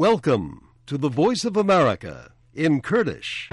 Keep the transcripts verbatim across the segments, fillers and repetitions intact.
Welcome to the Voice of America in Kurdish.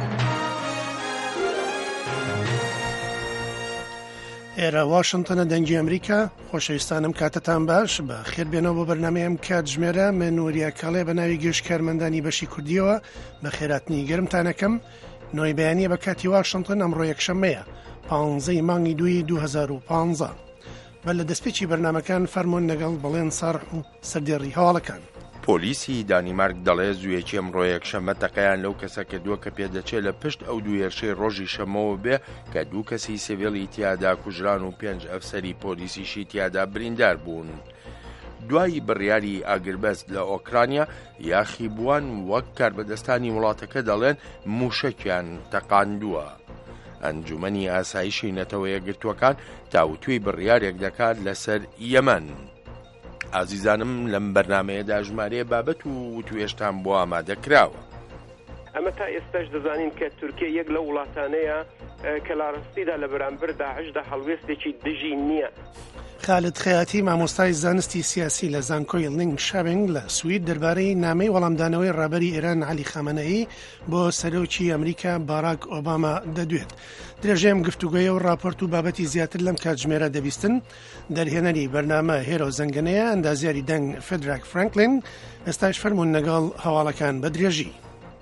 ئێرە واشنگتنە دەنگی ئەمریکا خۆشەویستانم کاتتان باش بە خێربێنەوە بۆ بەرنامەیەم کاتژمێرە من وریە کاڵێ بە ناوی گەشت کارمەندانی بەشی کوردیەوە بە خێراتنی گەرمتانەکەم نۆی بەیانیە بە کاتی واشنگتن ئەمڕۆ یەکشەممەیە پانزەی مانگی دووی دوو هەزار و پانزە بە لە دەستپێکی بەرنامەکان فەرمۆن لەگەڵ بەڵێن سەرح و سەردێڕی هەواڵەکان. پۆلیسی دانیمارک دەڵێ زوویەکی ئەمڕۆ یەکشەممە تەقەیان لەو کەسە کردووە کە پێدەچێت لە پشت ئەو دوو هێرشەی ڕۆژی شەمەوە بێ کە دوو کەسی سیڤیلی تیادا کوژران و پێنج ئەفسەری پۆلیسیشی تیادا بریندار بوون. دوایی بڕیاری ئاگربەست لە ئۆکرانیا یاخی بووان وەک کاربەدەستانی وڵاتەکە دەڵێن موشەکیان تەقاندووە. ئەنجومەنی ئاسایشی نەتەوە یەکگرتووەکان تاوتوی بڕیارێک دەکات لەسەر یەمەن. ئازیزانم لەم بەرنامەیەدا ژمارەیە بابەت و وتوێشتان بۆ ئامادەکراوە. ئەمە تا ئێستاش دەزانین کە تورکیا یەک لە وڵاتانەیە کە لاڕستیدا لە بەرامبەر داعشدا هەڵوێستێکی دژی نییە. خالد خەیاتی مامۆستای زانستی سیاسی لە زانکۆی لینکشاڤینگ لە سوید دەربارەی نامەی وەڵامدانەوەی ڕابەری ئێران عەلی خامنەئی بۆ سەرۆکی ئەمریکا باراک ئۆباما دەدوێت. درێژەیەم گفتوگۆیە و راپۆرت و بابەتی زیاتر لەم کاتژمێرە دەبیستن. دەرهێنەری بەرنامە هێرە و زەنگەنەیە ئەندازیاری دەنگ فێدراک فرانکلین ئێستاش فەرموون لەگەڵ هەواڵەکان بە درێژی.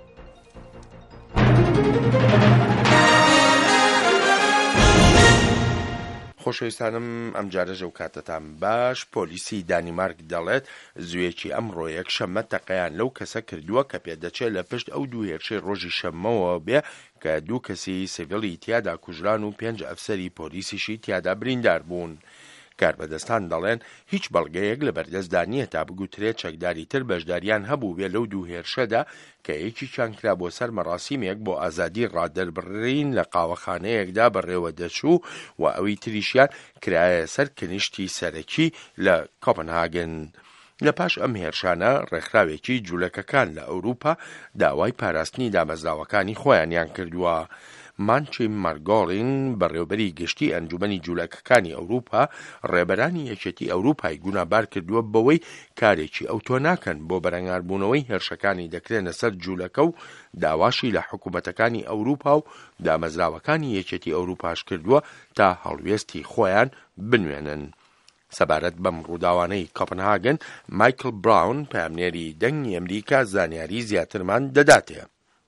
خۆشەویستانم ئەم جارەژە و کاتتان باش. پۆلیسی دانیمارک دەڵێت زوویەکی ئەمڕۆ یەکشەممە تەقەیان لەو کەسە کردووە کە پێدەچێت لە پشت ئەو دوو هێرشەی ڕۆژی شەممەوە بێ کە دوو کەسی سیڤیلی تیادا کوژران و پێنج ئەفسەری پۆلیسیشی تیادا بریندار بوون. کاربەدەستان دەڵێن هیچ بەڵگەیەک لە بەردەستدا نییە تا بگوترێت چەکداری تر بەشداریان هەبوو بێ لەو دوو هێرشەدا کە یەکیان کرا بۆ سەر مەراسیمێک بۆ ئازادی ڕادەربڕین لە قاوەخانەیەکدا بەڕێوە دەچوو و ئەوی تریشیان کرایە سەر کنیشتی سەرەکی لە کۆپنهاگن. لە پاش ئەم هێرشانە ڕێکخراوێکی جوولەکەکان لە ئەوروپا داوای پاراستنی دامەزراوەکانی خۆیانیان کردووە. مانچی مارگۆڵین بەڕێوەبەری گشتی ئەنجومەنی جوولەکەکانی ئەوروپا ڕێبەرانی یەکێتی ئەوروپای گونابار کردووە بەوەی کارێکی ئەو تۆ ناکەن بۆ بەرەنگاربوونەوەی هێرشەکانی دەکرێنە سەر جوولەکە و داواشی لە حکوومەتەکانی ئەوروپا و دامەزراوەکانی یەکێتی ئەوروپاش کردووە تا هەڵوێستی خۆیان بنوێنن. سەبارەت بەم ڕووداوانەی کۆپنهاگن مایکل براون پامنێری دەنگی ئەمریکا زانیاری زیاترمان دەداتێ.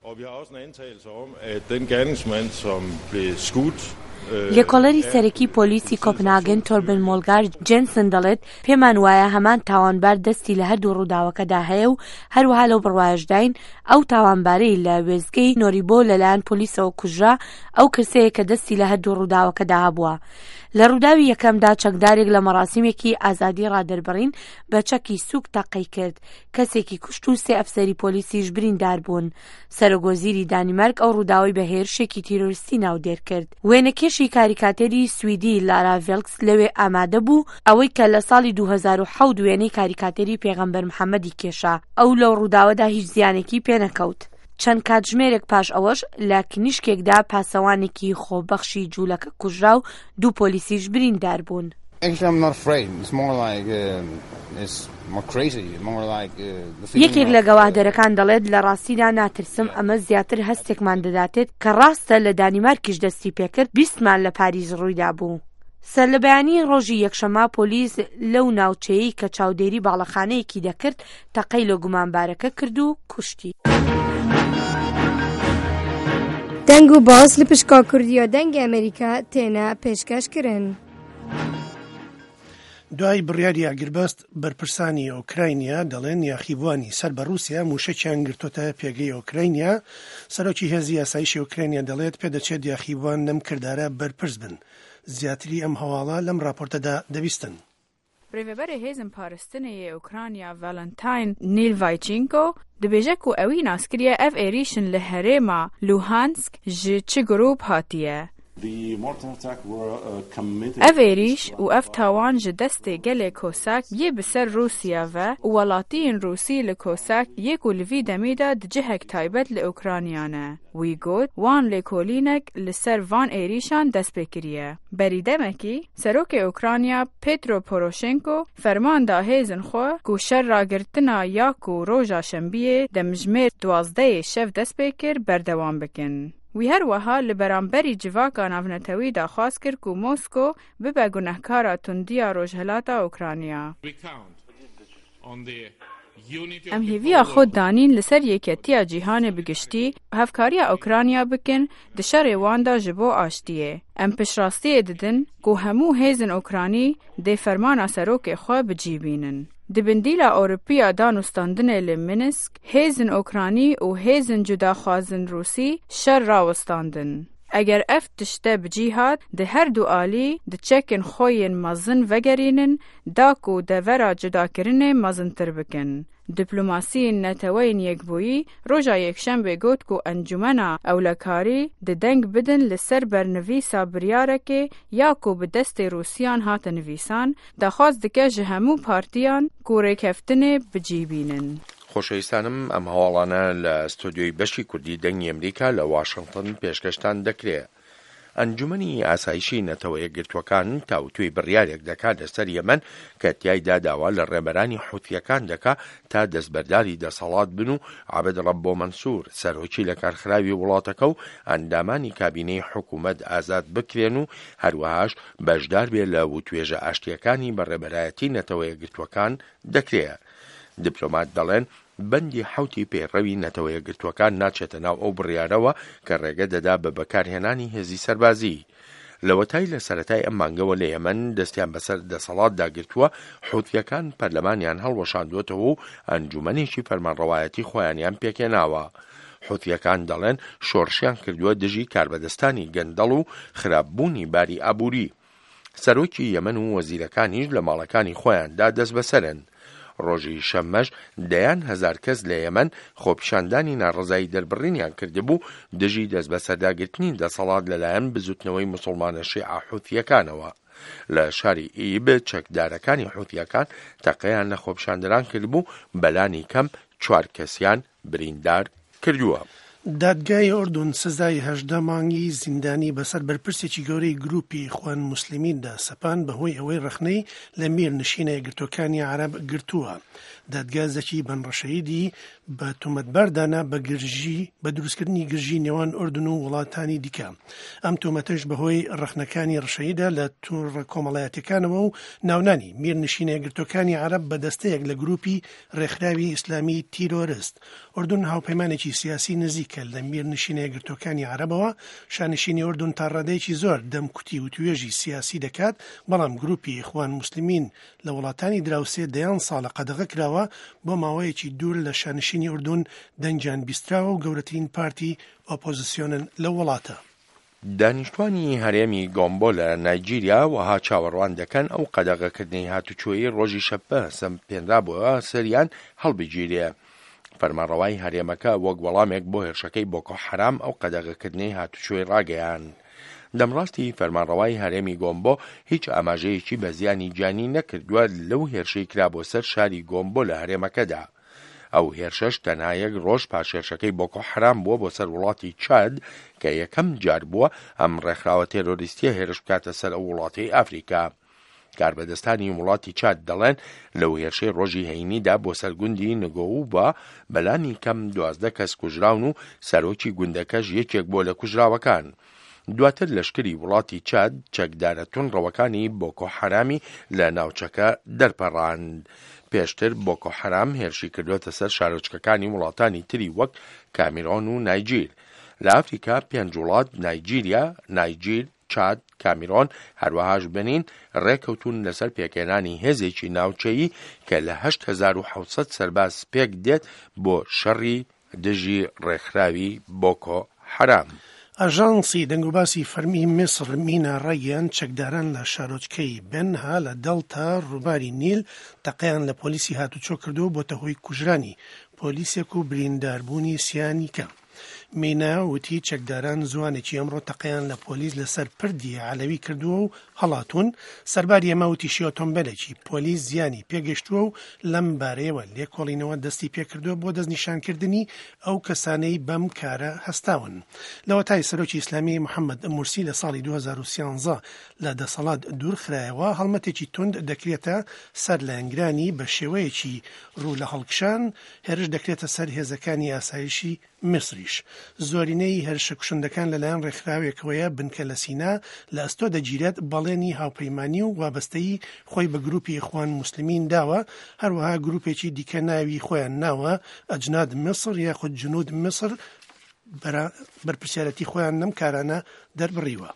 لێکۆڵەری سەرەکی پۆلیسی کۆپنهاگن تۆربن مۆلگار جێنسن دەڵێت پێمان وایە هەمان تاوانبار دەستی لە هەردوو ڕووداوەکەدا هەیە و هەروەها لەو بڕواژداین ئەو تاوانبارەی لە وێزگەی نۆریبۆ لەلایەن پۆلیسەوە کوژرا ئەو کەسەیە کە دەستی لە هەردوو ڕووداوەکەدا هەبووە. لە ڕووداوی یەکەمدا چەکدارێک لە مەراسیمێکی ئازادی ڕادەربڕین بە چەکی سووک تەقەی کرد. کەسێکی کوشت و سێ ئەفسەری پۆلیسیش بریندار بوون. سەرۆگۆزیری دانیمارک ئەو ڕووداوی بە هێرشێکی تیرۆریستی ناودێر کرد. وێنەکێشی کاریکاتەری سویدی لارا ڤێلکس لەوێ ئامادە بوو ئەوەی کە لە ساڵی دوو هەزار و حەوت وێنەی کاریکاتەری پێغەمبەر محەممەدی کێشا. ئەو لەو ڕووداوەدا هیچ زیانێکی پێنەکەوت. چەند کاتژمێرێک پاش ئەوەش لە کنیشکێکدا پاسەوانێکی خۆبەخشی جوولەکە کوژرا و دوو پۆلیسیش بریندار بوون. یەکێک لە گەواهدەرەکان دەڵێت لە ڕاستیدا ناترسم ئەمە زیاتر هەستێکمان دەداتێت کە ڕاستە لە دانیمارکیش دەستی پێکرد بیستمان لە پاریس ڕوویدا بوو. سەر لە بەیانی ڕۆژی یەکشەممە پۆلیس لەو ناوچەیەی کە چاودێری باڵەخانەیەکی دەکرد تەقەی لە گومانبارەکە کرد و کوشتی. دەنگ و باس لە پشکا کوردیە دەنگی ئەمریکا تێنە پێشکەشکردن. دوای بڕیاری ئاگربەست بەرپرسانی ئۆکراینیا دەڵێن یاخیبوانی سەر بە رووسیا موشەکیان گرتوتە پێگەی ئۆکراینیا. سەرۆکی هێزی یاسایشی ئۆکراینیا دەڵێت پێدەچێت یاخیبوان لەم کردارە بەرپرس بن. زیاتری ئەم هەواڵە لەم راپۆرتەدا دەبیستن. ڕێڤەبەرە هێزم پارستنەیە ئۆکرانیا ڤالنتاین نیلڤایچینکۆ دەبێژە و ئەوی ناسکریە ئەف عێریشن لە هەرێما لوهانسک ji çi grûp hatiye. ev êrîş û ev tawan ji destê gelê Kosak yê bi ser Rûsya ve û welatiyên Rûsî li Kosak yê ku li vî demê de di cihek taybet li Ukrayna ne. Wî got wan lêkolînek li ser van êrîşan dest pê kiriye. Berî demekî, Serokê Ukrayna Petro Poroshenko ferman da hêzin xwe ku şer ragirtina ya ku roja şembiyê de mijmêr duwazdehê şev dest pê kir berdewam bikin. Wî her wiha li beramberî civaka navnetewî de xwaz kir ku Mosko bibe gunehkara tundiya Rojhilata Ukrayna. Em hêviya xwe danîn li ser yêketiya cîhanê bi giştî hevkariya Ukrayna bikin di şerê wan de ji bo aştiyê. Em piştrastiyê didin ku hemû hêzin Ukranî dê fermana serokê xwe bicîbînin. Di bindîla Ewropiya danûstandinê li Minsk, hêzin Ukranî û hêzin cudaxwazin Rûsî şer rawistandin. Eger ev tişte bicî hat, di her du alî di çekên xwe yên mezin vegerînin da ku devera cudakirinê mezintir bikin. Diplomasiyên neteweyên yekbûyî roja yekşembê got ku encûmena ewlekarî di deng bidin li ser bernivîsa biryarekê ya ku bi destê Rûsyan hate nivîsan, daxwaz dike ji hemû partiyan ku rêkeftinê bicîbînin. خۆشەویستانم ئەم هەواڵانە لە ستۆدیۆی بەشی کوردی دەنگی ئەمریکا لە واشنگتن پێشکەشتان دەکرێت. ئەنجومەنی ئاسایشی نەتەوە یەکگرتوەکان تاوتوی بڕیارێک دەکات لەسەر یەمەن کە تیایدا داوا لە ڕێبەرانی حوتیەکان دەکات تا دەستبەرداری دەسەڵات بن و عەبد ڕەبۆ مەنسوور سەرۆکی لە کارخراوی وڵاتەکە و ئەندامانی کابینەی حکوومەت ئازاد بکرێن و هەروەهاش بەشدار بێت لە وتوێژە ئاشتیەکانی بەڕێبەرایەتی نەتەوە یەکگرتوەکان دەکرێت. دیپلۆمات دەڵێن بەندی حوتی پێڕەوی نەتەوە یەکگرتوەکان ناچێتە ناو ئەو بڕیارەوە کە ڕێگە دەدا بە بەکارهێنانی هێزی سەربازی. لەوەتای لە سەرەتای ئەم مانگەوە لە یەمەن دەستیان بەسەر دەسەڵات داگرتووە حوتیەکان پەرلەمانیان هەڵوەشاندوێتەوە و ئەنجومەنێکی فەرمانڕەوایەتی خۆیانیان پێکێناوە. حوتیەکان دەڵێن شۆڕشیان کردووە دژی کاربەدەستانی گەندەڵ و خراپبوونی باری ئابووری. سەرۆکی یەمەن و وەزیرەکانیش لە ماڵەکانی خۆیاندا دەست بەسەرن. ڕۆژی شەممەش دەیان هەزار کەس لە یەمەن خۆپیشاندانی ناڕزایی دەربڕینیان کردبوو دژی دەست بەسەرداگرتنی دەسەڵات لەلایەن بزوتنەوەی موسڵمانە شیعە حوتیەکانەوە. لە شاری ئیب چەکدارەکانی حوتیەکان تەقەیان لە خۆپیشاندەران کردبوو بەلانی کەم چوار کەسیان بریندار کردووە. دادگای ئوردون سزای هەژدە مانگی زیندانی بەسەر بەرپرسێکی گەورەی گروپی خوان موسلیمیندا سەپان بەهۆی ئەوەی ڕخنەی لە میر نشینە یەکگرتوەکانی عەرەب گرتووە. دادگا زەکی بەنڕەشەیدی بە تۆمەتباردانا بە گرژی بە دروستکردنی گرژی نێوان ئوردون و وڵاتانی دیکە. ئەم تۆمەتەش بەهۆی ڕخنەکانی ڕەشەیدا لە تووڕە کۆمەڵایەتەکانەوە و ناونانی میر نشینە یەکگرتوەکانی عەرەب بە دەستەیەک لە گروپی ڕێکخراوی ئیسلامی تیرۆریست. ئوردون هاوپەیمانێکی سیاسی نزیکە لە میر نشینە یەکگرتوەکانی عەرەبەوە. شانشینی ئوردون تا ڕادەیەکی زۆر دەمکوتی و توێژی سیاسی دەکات، بەڵام گروپی خوان موسلیمین لە وڵاتانی دراوسێ دەیان ساڵە قەدەغە کراوە بۆ ماوەیەکی دوور لە شانشینی ئوردون دەنجیان بیستراوە و گەورەترین پارتی ئۆپۆزیسیۆنن لە وڵاتە. دانیشتوانی هەرێمی گۆمبۆ لە نایجیریا وەها چاوەڕوان دەکەن ئەو قەدەغەکردنی هاتوچۆیی ڕۆژی شەپە سەم پێنرابووە سەریان هەڵبگیرێ. فەرمانڕەوای هەرێمەکە وەک وەڵامێک بۆ هێرشەکەی بۆکۆ حەرام ئەو قەدەغەکردنی هاتوچۆی ڕاگەیان. دەمڕاستی فەرمانڕەوای هەرێمی گۆمبۆ هیچ ئاماژەیەکی بە زیانی جانی نەکردووە لەو هێرشەی کرا بۆ سەر شاری گۆمبۆ لە هەرێمەکەدا. ئەو هێرشەش تەنها یەک ڕۆژ پاش هێرشەکەی بۆکۆ حەرام بووە بۆ سەر وڵاتی چاد کە یەکەم جار بووە ئەم ڕێکخراوە تێرۆریستیە هێرش بکاتە سەر ئەو وڵاتی ئەفریقا. کاربەدەستانی وڵاتی چاد دەڵێن لەو هێرشەی ڕۆژی هەینیدا بۆ سەرگوندی نگۆوبە بەلانی کەم دوازدە کەس کوژراون و سەرۆکی گوندەکەش یەکێک بۆ لە کوژراوەکان. دواتر لەشکری وڵاتی چاد چەکدارە تونڕەوەکانی بۆکۆ حەرامی لە ناوچەکە دەرپەڕاند. پێشتر بۆکۆ حەرام هێرشی کردوێتە سەر شارۆچکەکانی وڵاتانی تری وەک کامیرۆن و نایجیر. لە ئەفریقا پێنج وڵات نایجیریا، نایجیر، چاد، کامیرۆن هەروەهاش بنین ڕێکەوتون لەسەر پێکێنانی هێزێکی ناوچەیی کە لە هەشت هەزار و حەوت سەد سەرباز پێک دێت بۆ شەڕی دژی ڕێکخراوی بۆکۆ حەرام. ئاژانسی دەنگوباسی فەرمی میسر مینە ڕەگەیان چەکداران لە شارۆچکەی بنها لە دەڵتا ڕووباری نیل تەقەیان لە پۆلیسی هاتوچۆ کردو بۆتە هۆی کوژرانی پۆلیسێک و برینداربوونی سیانیکە. مینا وتی چەکداران زوانێکی ئەمڕۆ تەقەیان لە پۆلیس لەسەر پردی عەلەوی کردووە و هەڵاتون. سەرباری ئەمە وتی شیۆتۆمبەلێکی پۆلیس زیانی پێگەشتووە و لەم بارەیەوە لێکۆڵینەوە دەستی پێکردووە بۆ دەستنیشانکردنی ئەو کەسانەی بەم کارە هەستاون. لەوە تای سەرۆکی ئیسلامی محەممەد مورسی لە ساڵی دوو هەزار و سیانزە لە دەسەڵات دوورخرایەوە هەڵمەتێکی تند دەکرێتە سەر لایەنگرانی بە شێوەیەکی ڕوو لە هەڵکشان هێرش دەکرێتە سەر هێزەکانی ئاسایشی میسریش. زۆرینەی هێرشە کوشندەکان لەلایەن ڕێکخراوێکەوەیە بنکە لە سینا لە ئەستۆ دەگیرێت بەڵێنی هاوپەیمانی و وابەستەی خۆی بە گروپی ئیخوان موسلیمین داوە، هەروەها گروپێکی دیکە ناوی خۆیان ناوە ئەجناد میسر یاخود جنود میسر بەرپرسیارەتی خۆیان نەم کارانە دەربڕیوە.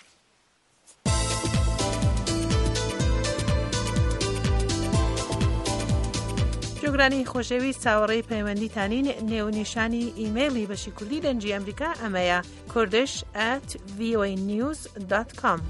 جۆگرانی خۆشەویست چاوەڕێی پەیوەندیتانین نێونیشانی ئیمەیلی بەشی کوردی دەنجی ئەمریکا ئەمەیە کوردش ئەت ڤی ئۆ ای نیوز دات کۆم.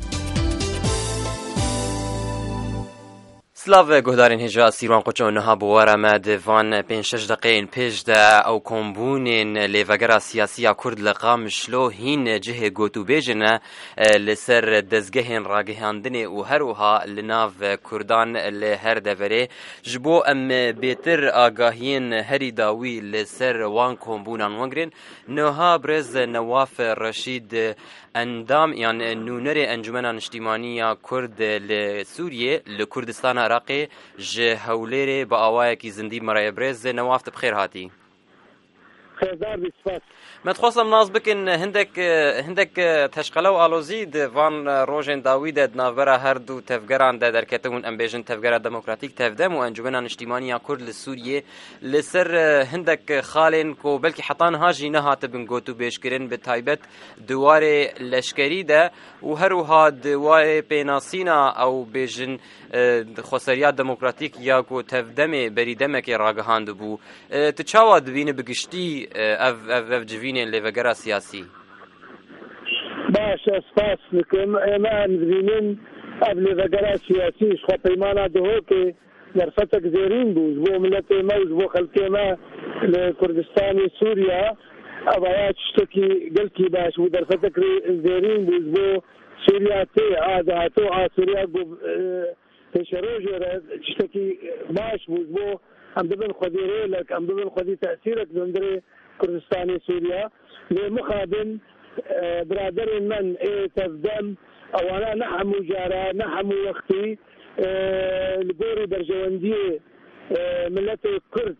سلااو گهدارین هجا سیروان قوچو نها بوارا ما دوان پین شش دقیقین پیش دا او کمبونین لیوگرا سیاسیا کرد لقام شلو هین جه گوتو بیجنه لسر دزگهین راگهاندنه و هروها لناو کردان لهر دوره جبو ام بیتر آگاهین هری داوی لسر وان کمبونان وانگرین نها برز نواف رشید اندام یعنی نونر انجمن اجتماعی کرد لسوریه لکردستان عراقی جه هولیر با آوای کی زندی مرای برز نوافت بخیر هاتی. خیردار بسپاس. متخصصم ناز بکن هندک هندک تشکیل و آلوزی دوان روزن داوید نافبرا هر دو تفگران در درکتون امبیجن تفگر دموکراتیک تفدم و انجمن اجتماعی کرد لسوریه لسر هندک خالن کو بلکه حتان هاجی نهات بن گوتو بیشکرین به تایبت دوار لشکری ده و هروها دوار پیناسینا او بیجن خسریات دموکراتیک یا کو تفدم بریدم که راگهاند بو تچاوا دوینه بگشتی اف اف اف جوینین لیوگرا سیاسی باش اسپاس نکم اما نزینین اف لیوگرا سیاسی شخوا پیمانا دهو که نرفتك زيرين بوز بو ملت ما بو خلقي ما لكردستان سوريا ابايات شتكي قلتي باش ودرفتك زيرين بوز بو سوريا تي هذا تو سوريا بو تشروج شتكي باش بوز بو ام دبن خديري لك ام دبن خدي تاثيرك زندري كردستان سوريا لمخادم برادر من تفدم او انا نحم جارا نحم وقتي البوري برجواندية ملت الكرد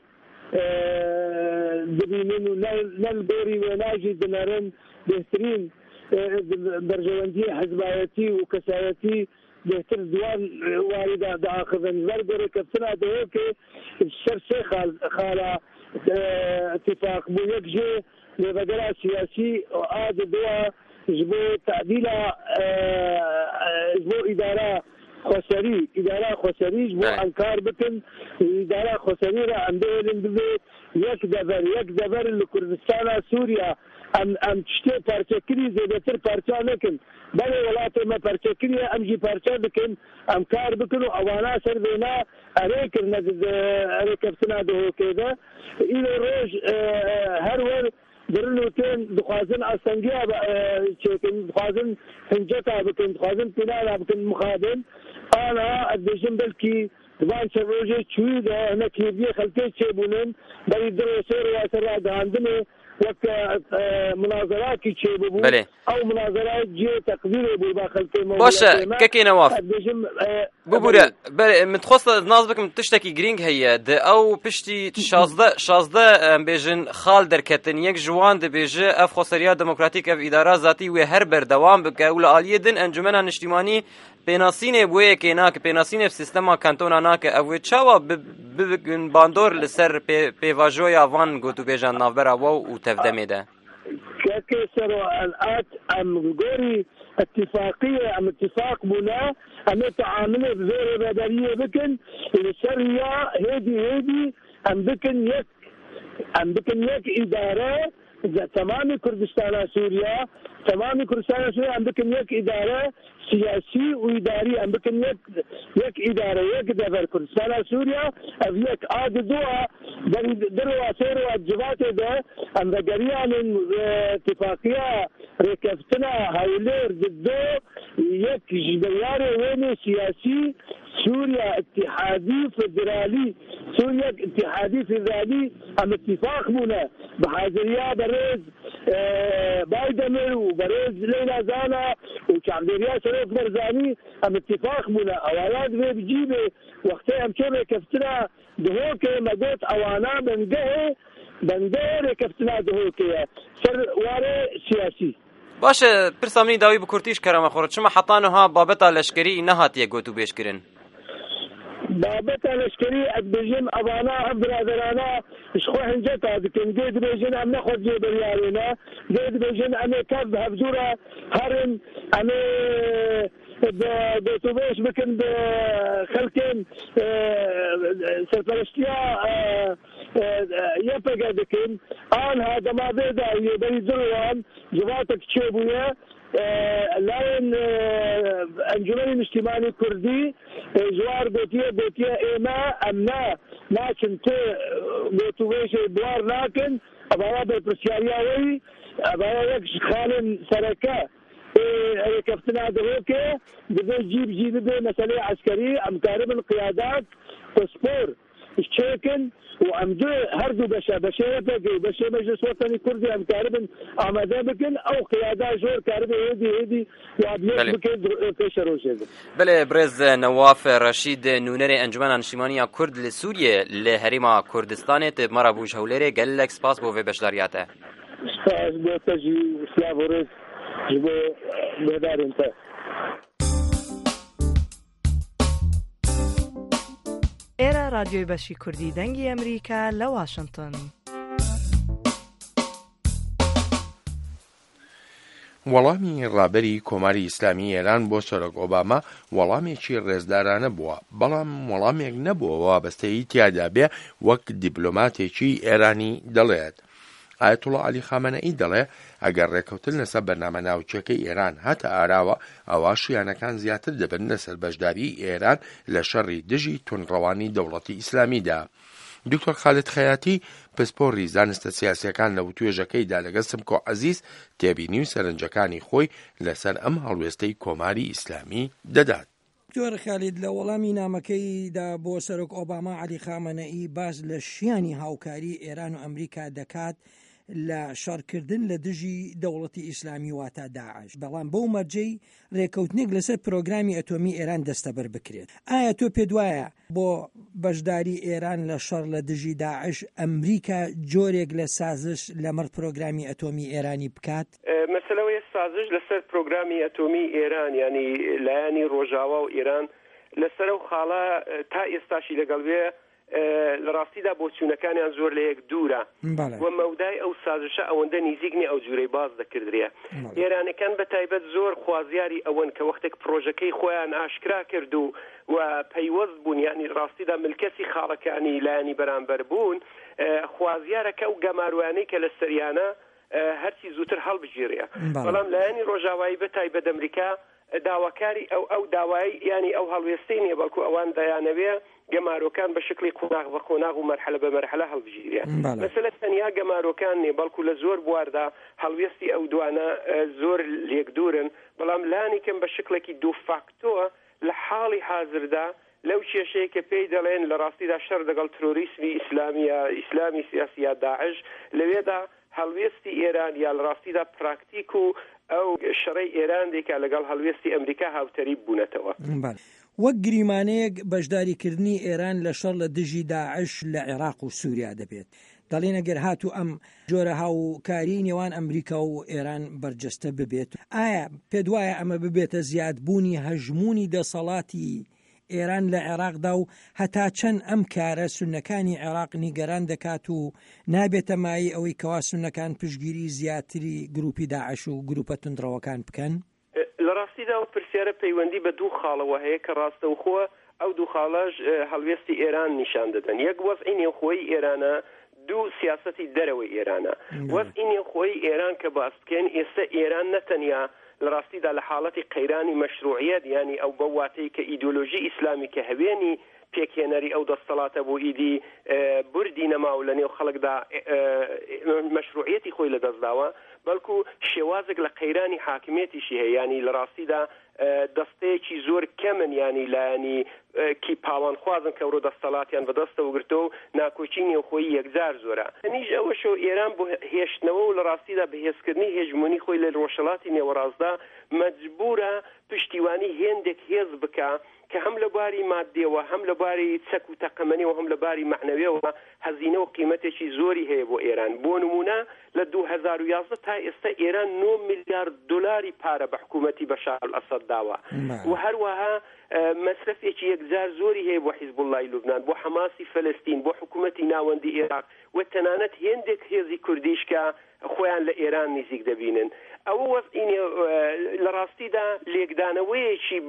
دبينين نالبوري وناجي دنارن بهترين برجواندية حزبايتي وكسايتي بهتر دوان واردة داخذن زرقري كبسنا دوكي الشرسي خالا اتفاق بو يكجي لبقرا سياسي وآد دوا جبو تعديلا جبو إدارة خسری اداره خسری جو انکار بکن اداره خسری را اندیلن بده یک دبر یک دبر لکردستان سوریا ام ام تشتی پارچکری زیادتر پارچا نکن بله ولات ما پارچکری ام جی پارچا بکن ام کار بکن و اوانا سر بینا اریکر نزد اریکبسنا دهو کده این روش هر ور درنو تين دخازن أسنجيا بكن دخازن هنجتا بكن دخازن بناء بكن مخادم أنا أديشن بلكي دبان شروجي شوي ده هناك يبي خلتي شيبونن بري درسير واسرع عندنا وك مناظرات كي شيبو أو مناظرات جي تقدير يبو باخلتي باشا ككي نواف ببورا بل متخصص نازبك متشتكي جرينج هي ده أو بشتي شازده شازده بيجن خال دركتن يك جوان ده بيجي اف خسريات ديمقراطيك اف إدارة ذاتي وهر بردوام بك ولا آلية دن انجمنا اجتماعي بيناسينه بويه كيناك بيناسينه في سيستما كانتونا ناك او تشاوا ببن باندور لسر بيواجويا وان غوتو بيجان نافبرا واو وتفدمي ده كيسر الات ام غوري اتفاقيه ام اتفاق بنا ام تعامل بغير بدريه بكن السريه هيدي هيدي ام بكن يك ام بكن يك اداره تمام كردستان سوريا تمام كردستان سوريا ام بكن يك اداره سياسي وإداري أم بكن يك يك إدارة يك دفر كردستان سوريا أو يك عاد دوا دروا سيروا الجبات ده أن رجاليان اتفاقية ركبتنا هايلير ضده يك جبياري وين سياسي سوريا اتحادي فدرالي سوريا اتحادي فدرالي ام اتفاق منا بحاضرية برز اه بايدن وبرز ليلى زانا وشعبيريا شريف برزاني ام اتفاق منا اوالاد بيجيبه وقتها ام شو ركبتنا دهوكي ما قلت اوانا بنقه بنقه ركبتنا دهوكي سر واري سياسي باش پرسامنی داوی بکورتیش کرم خورد شما حطانها بابتا لشکری نهاتیه گوتو بیش کرن بابتا لشکری ادبجن ابانا ام برادرانا اشخو هنجتا دكن قيد بيجن ام ناخذ جبريالنا قيد بيجن ام كذب هبزورا هرم ام بتوبيش بكن بخلكن سرفرشتيا يبقى دكن آن هذا ما بيدا يبني زروان جواتك تشيبويا لاين انجمن الاجتماعي الكردي جوار بوتيه بوتيه ايما امنا لكن ت بتوبيش دوار لكن ابغى بالبرسيارياوي ابغى يكش خالن سركه كفتنا دروكي بدي جيب جيب به مسألة عسكرية أم قارب القيادات تصبر الشيكن وأمدو هردو بشا بشا بقي بشا مجلس وطني كردي أم قارب آماده بكن أو قيادات جور قارب هيدي هيدي وابيت بكن فيش روشة بله برز نواف رشید نونر انجمن انشیمانی کرد لسوریه لهریما کردستان مرا بوش هولره گلک سپاس بو بشداریاته سپاس بو تجی سلاف ورز جبو بهدار انت ئێرە رادیۆی بەشی کوردی دەنگی ئەمریکا لە واشنگتن. وەڵامی ڕابەری کۆماری ئیسلامی ئێران بۆ سەرۆک ئۆباما وەڵامێکی ڕێزدارانە بووە، بەڵام وەڵامێک نەبووە وابەستەی تیادا بێ وەک دیپلۆماتێکی ئێرانی دەڵێت. ئایەتوڵا عەلی خامنەئی دەڵێ ئەگەر ڕێکەوتن لەسەر بەرنامە ناوچەکەی ئێران هەتە ئاراوە ئەوا شیانەکان زیاتر دەبن لەسەر بەشداری ئێران لە شەڕی دژی تونڕەوانی دەوڵەتی ئیسلامیدا. دکتۆر خالد خەیاتی پسپۆڕی زانستە سیاسیەکان لە توێژەکەیدا لەگەڵ سمکۆ عەزیز تێبینی و سەرنجەکانی خۆی لەسەر ئەم هەڵوێستەی کۆماری ئیسلامی دەدات. دکتۆر خالید لە وەڵامی نامەکەیدا بۆ سەرۆک ئۆباما عەلی خامنەئی باز لە شیانی هاوکاری ئێران و ئەمریکا دەکات لە شەڕکردن لە دژی دەوڵەتی ئیسلامی واتە داعش، بەڵام بەو مەرجەی ڕێکەوتنێک لەسەر پرۆگرامی ئەتۆمی ئێران دەستەبەر بکرێت. ئایا تۆ پێت وایە بۆ بەشداری ئێران لە شەڕ لە دژی داعش ئەمریکا جۆرێک لە سازش لەمەڕ پرۆگرامی ئەتۆمی ئێرانی بکات؟ مەسەلەوەی سازش لەسەر پرۆگرامی ئەتۆمی ئێران ینی لایەنی ڕۆژاوا و ئێران لەسەر و خاڵە تا ئێستاشی لەگەڵ بێ لە ڕاستیدا بۆچوونەکانیان زۆر لە یەک دوورە و مەودای ئەو سازشە ئەوەندە نزیکنی ئەو جوورەی باز دەکردرێ. ئێرانەکان بە تایبەت زۆر خوازیاری ئەوەن کە وەختێک پرۆژەکەی خۆیان ئاشکرا کرد و و پەیوەست بوون، یعنی ڕاستیدا ملکەتی خاڵەکانی لایەنی بەرامبەر بوون، خوازیارەکە و گەماروانەی کە لە سەریانە هەرچی زووتر هەڵبژێڕێ. بەڵام لایەنی ڕۆژاوایی بە تایبەت ئەمریکا داواکاری ئەو ئەو داوایی ینی ئەو هەڵوێستەی نیە، بەڵکو ئەوان دەیانەوێ گەمارۆکان بە شکلی قۆناغ بە قۆناغ و مەرحلە بە مەرحلە هەڵبژێرێ. مەسەلە تەنیا گەمارۆکان نیە، بەڵکو لە زۆر بواردا هەڵوێستی ئەو دوانە زۆر لێک دوورن، بەڵام لانی کەم بە شکلێکی دوو فاکتۆە لە حاڵی حازردا لەو کێشەیە کە پێی دەڵێن لە ڕاستیدا شەڕ دەگەڵ ترۆریسمی ئیسلامیە ئیسلامی سیاسی یا داعش لەوێدا هەڵوێستی ئێران یا لە ڕاستیدا پراکتیک و ئەو شەڕەی ئێران دیکە لەگەڵ هەڵوێستی ئەمریکا هاوتەری بوونەتەوە. وەک گریمانەیەک بەشداریکردنی ئێران لە شەڕ لە دژی داعش لە عێراق و سووریا دەبێت. دەڵێن ئەگەر هاتوو ئەم جۆرە هاوکاری نێوان ئەمریکا و ئێران بەرجەستە ببێت، ئایا پێت وایە ئەمە ببێتە زیادبوونی هەژمونی دەسەڵاتی ئێران لە عێراقدا و هەتا چەند ئەم کارە سونەکانی عێراق نیگەران دەکات و نابێتە مای ئەوەی کەوا سونەکان پشگیری زیاتری گروپی داعش و گروپە تونندڕەوەکان بکەن؟ لە ڕاستیدا و پرسیارە پەیوەندی بە دوو خاڵەوە هەیە کە ڕاستەوخۆ ئەو دوو خاڵەش هەڵوێستی ئێران نیشان دەدەن. یەک وەزعی نێوخۆی ئێرانە، دوو سیاسەتی دەرەوەی ئێرانە. وەزعی نێوخۆی ئێران کە باس بکەین، ئێستا ئێران نەتەنیا لە ڕاستیدا لە حاڵەتی قەیرانی مەشروعیەت، ینی ئەو بەواتەی کە ئیدۆلۆژی ئیسلامی کە هەوێنی پێکهێنەری ئەو دەستەڵاتە بۆ ئیدی بردی نەماو لە نێو خەڵکدا مەشروعیەتی خۆی لە دەستداوە بەڵکو شێوازێک لە قەیرانی حاکمیەتیشی هەیە ینی لە ڕاستیدا دەستەیەکی زۆر کەمن ینی لایانی کی پاڵانخوازن کە ڕۆ دەستەڵاتیان بەدەستەوە گرتەوە و ناکۆچی نێوخۆیی یەکجار زۆرە. نیش ئەوەشەو ئێران بۆ هێشتنەوە و لە ڕاستیدا بەهێزکردنی هێژمۆنی خۆی لە ڕۆژهەڵاتی نێوەڕاستدا مەجبورە پشتیوانی هێندێک هێز بکە کە هەم لە باری مادیەوە هەم لە باری چەک و تەقەمەنیەوە هەم لە باری معنەویەوە هەزینە و قیمەتێکی زۆری هەیە بۆ ئێران. بۆ نمونە لە دوو هەزار و یازدە تا ئێستا ئێران نۆ میلیارد دۆلاری پارە بە حکوومەتی بەشار ئەسەد داوە و هەروەها مەصرفێکی یەکجار زۆری هەیە بۆ حیزب اللهی لوبنان، بۆ حەماسی فەلەستین، بۆ حکوومەتی ناوەندی عێراق و تەنانەت هێندێک هێزی کوردیش کە خۆیان لە ئێران نزیک دەبینن. ئەوە وەزعینێ لە ڕاستیدا لێکدانەوەیەکی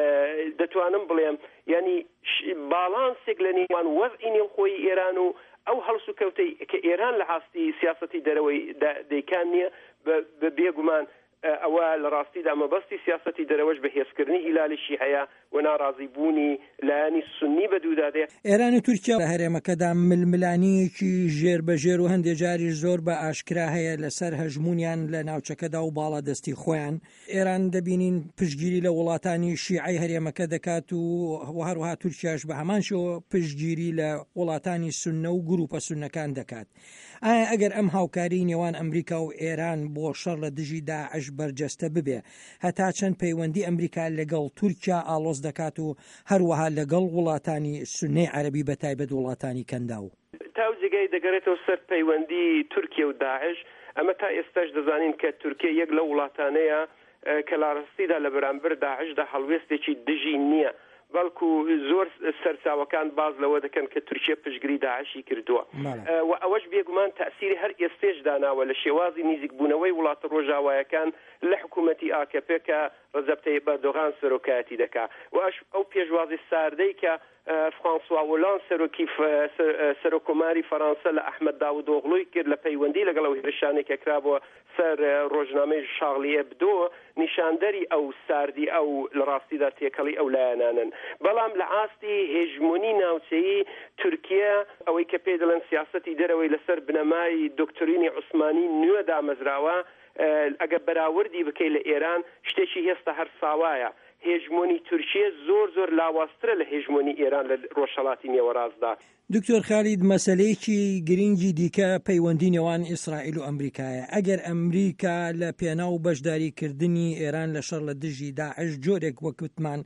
دەتوانم بڵێم ینی باڵانسێک لە نێوان وەزعی نێوخۆی ئێران و ئەو هەڵس و کەوتەی کە ئێران لە ئاستی سیاسەتی دەرەوەی دەیکان نییە بە بێگومان ئەوە لە ڕاستیدا مەبەستی سیاسەتی دەرەوەش بە هێزکردنی هیلالیشی هەیە و ناڕازیبوونی لایەنی سونی بەدوودادێ. ئێران و تورکیا لە هەرێمەکەدا ململانیەکی ژێر بەژێر و هەندێک جاریش زۆر بە ئاشکرا هەیە لەسەر هەژمونیان لە ناوچەکەدا و باڵادەستی خۆیان. ئێران دەبینین پشتگیری لە وڵاتانی شیعی هەرێمەکە دەکات و هەروها تورکیاش بە هەمان شێوە پشتگیری لە وڵاتانی سونە و گروپە سونەکان دەکات. ئایا ئەگەر ئەم هاوکاری نێوان ئەمریکا و ئێران بۆ شەڕ لە دژی داعش بەرجەستە ببێ هەتا چەند پەیوەندی ئەمریکا لەگەڵ تورکیا ئاڵۆز دەکات و هەروەها لەگەڵ وڵاتانی سونەی عەرەبی بەتایبەت وڵاتانی کەنداو تاو جێگەی دەگەڕێتەوە سەر پەیوەندی تورکیا و داعش. ئەمە تا ئێستاش دەزانین کە تورکیا یەک لە وڵاتانەیە کە لەڕاستیدا لە بەرامبەر داعشدا هەڵوێستێکی دژی نییە، بەڵکو زۆر سەرچاوەکان باز لەوە دەکەن کە تورکیا پشتگیری داعشی کردووە و ئەوەش بێگومان تەأسیری هەر ئێستێش داناوە لە شێوازی نزیکبوونەوەی وڵاتە ڕۆژاوایەکان لە حکوومەتی ئا کێ پێ کە ڕەجەب تەیب ئەردۆغان سەرۆکایەتی دەکات و ئەو پێشوازی ساردەی کە فرانسوا ئۆلاند سەرۆکی سەرۆکۆماری فەرەنسا لە ئەحمەد داوودۆغڵوی کرد لە پەیوەندی لەگەڵ ئەو هێرشانێک کە کرابووە سەر ڕۆژنامەی شارلی ئێبدۆ نیشاندەری ئەو ساردی ئەو لە ڕاستیدا تێکەڵی ئەو لایەنانن. بەڵام لە ئاستی هێژمۆنی ناوچەیی تورکیا ئەوەی کە پێ دەڵێن سیاسەتی دەرەوەی لەسەر بنەمای دۆکتۆرینی عوسمانی نوێ دامەزراوە ئەگە بەراوردی بکەی لە ئێران شتێکی هێستا هەر ساوایە. هێژمۆنی تورکیە زۆر زۆر لاواسترە لە هێژمۆنی ئێران لە ڕۆژهەڵاتی نێوەڕاستدا. دکتۆر خالید مەسەلەیەکی گرنگی دیکە پەیوەندی نێوان ئیسرائیل و ئەمریکایە. ئەگەر ئەمریکا لە پێناو بەشداریکردنی ئێران لە شەڕ لە دژی داعش جۆرێک وەکوتمان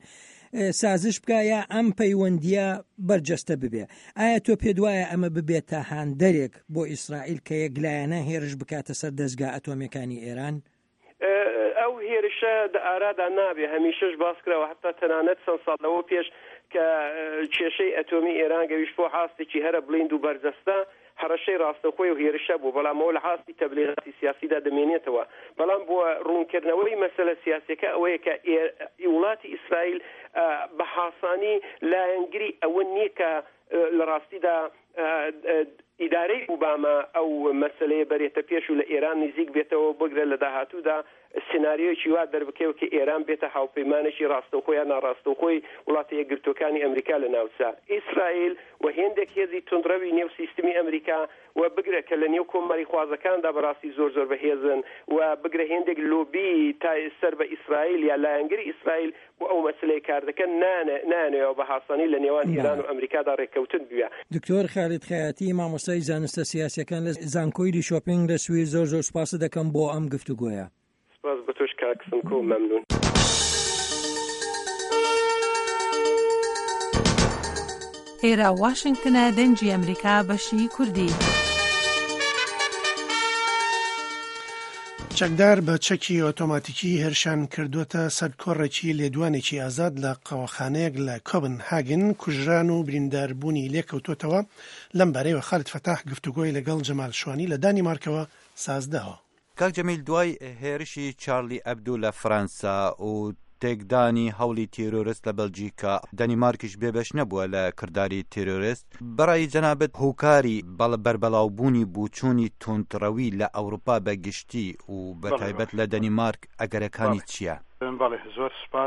سازش بکایە ئەم پەیوەندیە بەرجەستە ببێ، ئایا تۆ پێ وایە ئەمە ببێتە هاندەرێک بۆ ئیسرائیل کە یەکلایەنە هێرش بکاتە سەر دەستگا ئەتۆمیەکانی ئێران؟ ئەو هێرشە ئارادا نابێ، هەمیشەش باس کراوە حتا تەنانەت چەند ساڵ لەوە پێش کە کێشەی ئەتۆمی ئێران گەویشت بۆ حاستێکی هەرە بڵیند و بەرجەستە هەڕەشەی ڕاستەخۆی و هێرشە بوو، بەڵام ئەوە لە حاستی تەبلیغاتی سیاسیدا دەمێنێتەوە. بەڵام بۆ ڕوونکردنەوەی مەسەلە سیاسیەکە ئەوەیە کە وڵاتی ئیسرائیل بە حاسانی لایەنگری ئەوە نییە کە لە ڕاستیدا ئیدارەی ئوباما ئەو مەسەلەیە بەرێتە پێش و لە ئێران نزیک بێتەوە بگرە لە داهاتوودا سناریۆیەکی وا دەربکەوە کە ئێران بێتە هاوپەیمانێکی ڕاستەوخۆی یان ناڕاستەوخۆی وڵاتە یەکگرتوەکانی ئەمریکا لە ناوچە ئیسرائیل و هێندێک هێزی تونندڕەوی نێو سیستمی ئەمریکا و بگرە کە لە نێو کۆمەڵی خوازەکاندا بەڕاستی زۆر زۆر بەهێزن و بگرە هێندێک لۆبی تا سەر بە ئیسرائیل یا لایەنگری ئیسرائیل بۆ ئەو مەسلەی کار دەکەن نانێەوە بە حاسانی لە نێوان ئێران و ئەمریکادا ڕێککەوتن بووە. دکتۆر خالید خەیاتی مامۆستای زانستە سیاسیەکان لە زانکۆی شۆپینگ لە سوید زۆر زۆر سپاس دەکەم بۆ ئەم گفتوگۆیە. سپاس بە تۆش کاکسمکۆ مەمنون. ئێرە واشنگتنە دەنجی ئەمریکا بەشی کوردی. چەکدار بە چەکی ئۆتۆماتیکی هێرشان کردووەتە سەر کۆڕێکی لێدوانێکی ئازاد لە قەوەخانەیەک لە کۆپنهاگن کوژران و برینداربوونی لێکەوتوتەوە. لەم بارەیەوە خالد فەتاح گفتوگۆی لەگەڵ جەمال شوانی لە دانیمارکەوە سازداوە. کاک جەمیل دوای هێرشی چارلی ئەبدو لە فەرەنسا و تێکدانی هەوڵی تیرۆریست لە بەلجیکا دەنیمارکیش بێبەش نەبووە لە کردداری تیرۆریست بەڕای جەنابەت هۆکاری بەڵە بەربەڵاوبوونی بووچوونی تونندڕەوی لە ئەوروپا بەگشتی و بەتایبەت لە دەنیمارک ئەگەرەکانی چییە؟ بەڵێ زۆر سپاس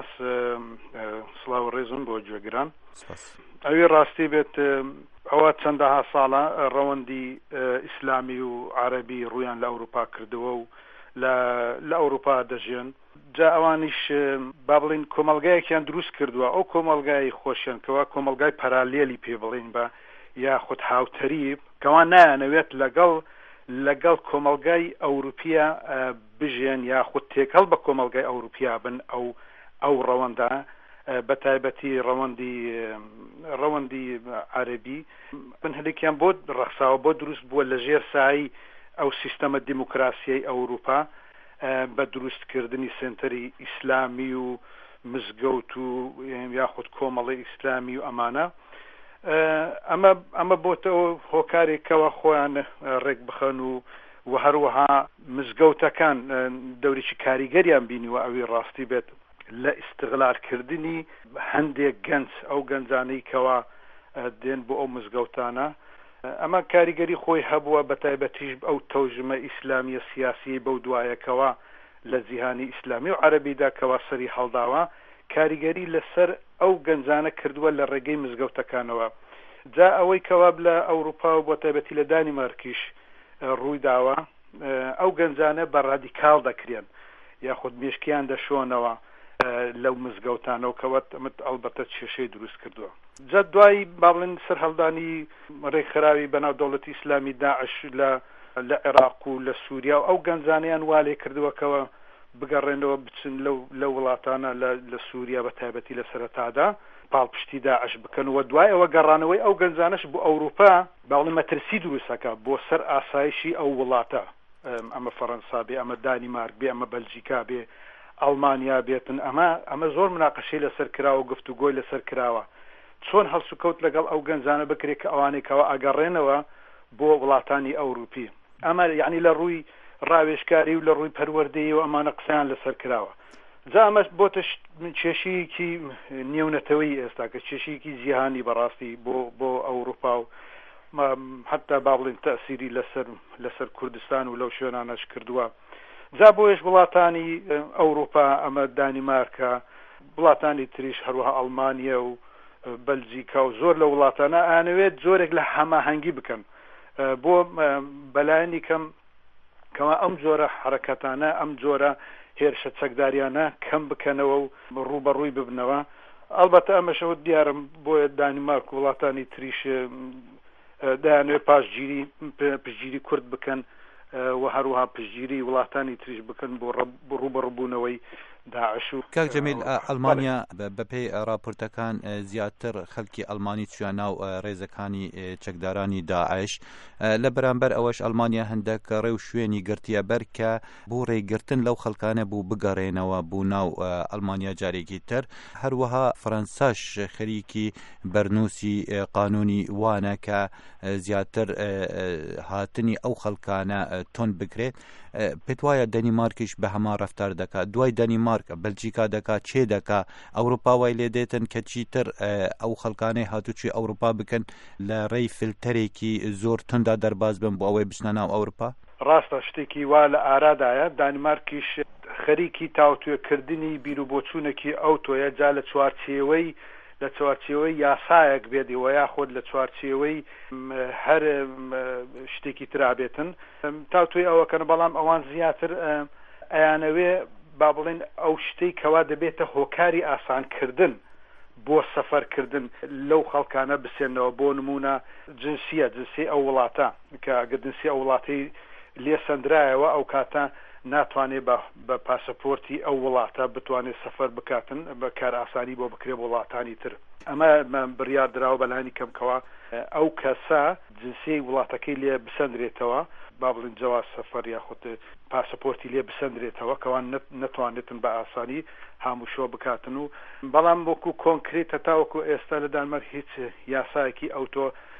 سڵاو ڕێزم بۆ گوێگران ئەوێ ڕاستی بێت ئەوە چەندەها ساڵە ڕەوەندی ئیسلامی و عەرەبی ڕویان لە ئەوروپا کردووە و لە ئەوروپا دەژێن جا ئەوانیش با بڵین کۆمەلگایەکیان دروست کردووە ئەو کۆمەلگای خۆشیانکەوە کۆمەلگای پەرالێلی پێ بڵین بە یاخود هاوتەریب کەوان نایانەوێت لەگەڵ لەگەڵ کۆمەلگای ئەوروپیا بژێن یاخود تێکەڵ بە کۆمەلگای ئەوروپیا بن ئەو ئەو ڕەوەندە بە تایبەتی ڕەوەندی ڕەوەندی عەرەبی بنهلێکیان بۆ ڕەخساوە بۆ دروست بووە لە ژێر سایی ئەو سیستەمە دیموکراسیەی ئەوروپا بە دروستکردنی سنتەری ئیسلامی و مزگەوت و یاخود کۆمەڵی ئیسلامی و ئەمانە ئەمە ئەمە بۆتەوە هۆکارێکەوە خۆیان ڕێک بخەن و و هەروەها مزگەوتەکان دەورێکی کاریگەریان بینیوە ئەوەی ڕاستی بێت لە ئیستیغلالکردنی هەندێک گەنج ئەو گەنجانەی کەوا دێن بۆ ئەو مزگەوتانە ئەمە کاریگەری خۆی هەبووە بە تایبەتیش ئەو تەوژمە ئیسلامیە سیاسی بەو دوایەکەوە لە جیهانی ئیسلامی و عەرەبیدا کەوا سەری هەڵداوە کاریگەری لەسەر ئەو گەنجانە کردووە لە ڕێگەی مزگەوتەکانەوە جا ئەوەی کەواب لە ئەوروپا و بۆ تایبەتی لە دانیمارکیش ڕوویداوە ئەو گەنجانە بە ڕادیکاڵ دەکرێن یاخود مێشکیان دەشۆنەوە لەو مزگەوتانەوە کەوت ئەمت ئەڵبەتە کێشەی دروست کردووە جا دوای با بڵێن سەر هەڵدانی ڕێکخراوی بەناو دەوڵەتی ئیسلامی داعش لە لە عێراق و لە سووریا و ئەو گەنجانیان وا لێ کردووەکەوە بگەڕێنەوە بچن لەو وڵاتانە لە سووریا بە تایبەتی لە سەرەتادا پاڵپشتی داعش بکەنەوە دوای ئەوە گەڕانەوەی ئەو گەنجانەش بۆ ئەوروپا با بڵێن مەترسی دروستەکە بۆ سەر ئاسایشی ئەو وڵاتە ئەمە فەڕەنسا بێ ئەمە دانیمارک بێ ئەمە بەلجیکا بێ ئەڵمانیا بێتن ئەمە ئەمە زۆر مناقەشەی لەسەر کراوە و گفتوگۆی لەسەر کراوە چۆن هەڵسوکەوت لەگەڵ ئەو گەنجانە بکرێت کە ئەوانێکەوە ئەگەڕێنەوە بۆ وڵاتانی ئەوروپی ئەمە یعنی لە ڕووی ڕاوێژکاری و لە ڕووی پەروەردەیی و ئەمانە قسەیان لەسەر کراوە جا ئەمە بۆتە کێشەیەکی نێونەتەوەی ئێستا کە کێشەیەکی جیهانی بەڕاستی بۆ بۆ ئەوروپا و حتا با بڵێن تەسیری لەسەر لەسەر کوردستان و لەو شوێنانەش کردووە جا بۆیش وڵاتانی ئەوروپا ئەمە دانیمارکە وڵاتانی تریش هەروەها ئەڵمانیا و بەلجیکا و زۆر لە وڵاتانە ئانەوێت زۆرێک لە هەماهەنگی بکەن بۆ بەلایەنی کەم کەوا ئەم جۆرە حرەکەتانە ئەم جۆرە هێرشە چەکداریانە کەم بکەنەوە و ڕوبەڕووی ببنەوە ئەلبەتە ئەمەشەوە دیارم بۆیە دانیمارک و وڵاتانی تریش دایانوێت پاشگیری پشتگیری کورد بکەن و هەروەها پشتگیری وڵاتانی تریش بکەن بۆ ڕوبەڕووبوونەوەی داعش و کاک جەمیل ئەڵمانیا بەپێی راپۆرتەکان زیاتر خەڵکی ئەڵمانی چویان ناو ڕێزەکانی چەکدارانی داعش لە بەرامبەر ئەوەش ئەڵمانیا هەندێک ڕێ و شوێنی گرتیە بەر کە بۆ ڕێگرتن لەو خەڵکانە بوو بگەڕێنەوە بوو ناو ئەڵمانیا جارێکی تر هەروەها فەرەنساش خەریکی بەرنووسی قانونی وانە کە زیاتر هاتنی ئەو خەڵکانە تۆن بکرێت پێت وایە دەنیمارکیش بە هەما ڕەفتار دەکات دوای دەنیمارک بەلجیکا دەکات چێ دەکا ئەوروپا وای لێ دێتن کە چیتر ئەو خەڵکانەی هاتوچی ئەوروپا بکەن لە ڕێی فلتەرێکی زۆر توندا دەرباز بن بۆ ئەوەی بچنە ناو ئەوروپا ڕاستە شتێکی وا لە ئارادایە دانیمارکیش خەریکی تاوتوێکردنی بیر و بۆچوونێکی ئەو تۆیە جا لە چوارچێوەی لە چوارچێوەی یاسایەک بێتی و یاخۆت لە چوارچێوەی هەر شتێکی ترابێتن تاوتوی ئەوەکەن بەڵام ئەوان زیاتر ئەیانەوێ با بڵێن ئەو شتەی کەوا دەبێتە هۆکاری ئاسانکردن بۆ سەفەرکردن لەو خەڵکانە بسێنەوە بۆ نمونە جنسیە جنسی ئەو وڵاتە کە ئەگەر جنسی ئەو وڵاتی لێ سەندرایەوە ئەو کاتە ناتوانێت بە پاسەپۆرتی ئەو وڵاتە بتوانێت سەفەر بکاتن بە کار ئاسانی بۆ بکرێ وڵاتانی تر ئەمە بڕیار دراوە بەلایانی کەمکەوە ئەو کەسە جنسی وڵاتەکەی لێ بسەندرێتەوە با بڵین جواز سەفەر یاخود پاسەپۆرتی لێ بسەندرێتەوە کەوان نەتوانێتن بە ئاسانی هاموشۆ بکاتن و بەڵام وەکو کۆنکریت هەتاوەکو ئێستا لە دانمارک هیچ یاسایەکی ئەو تۆ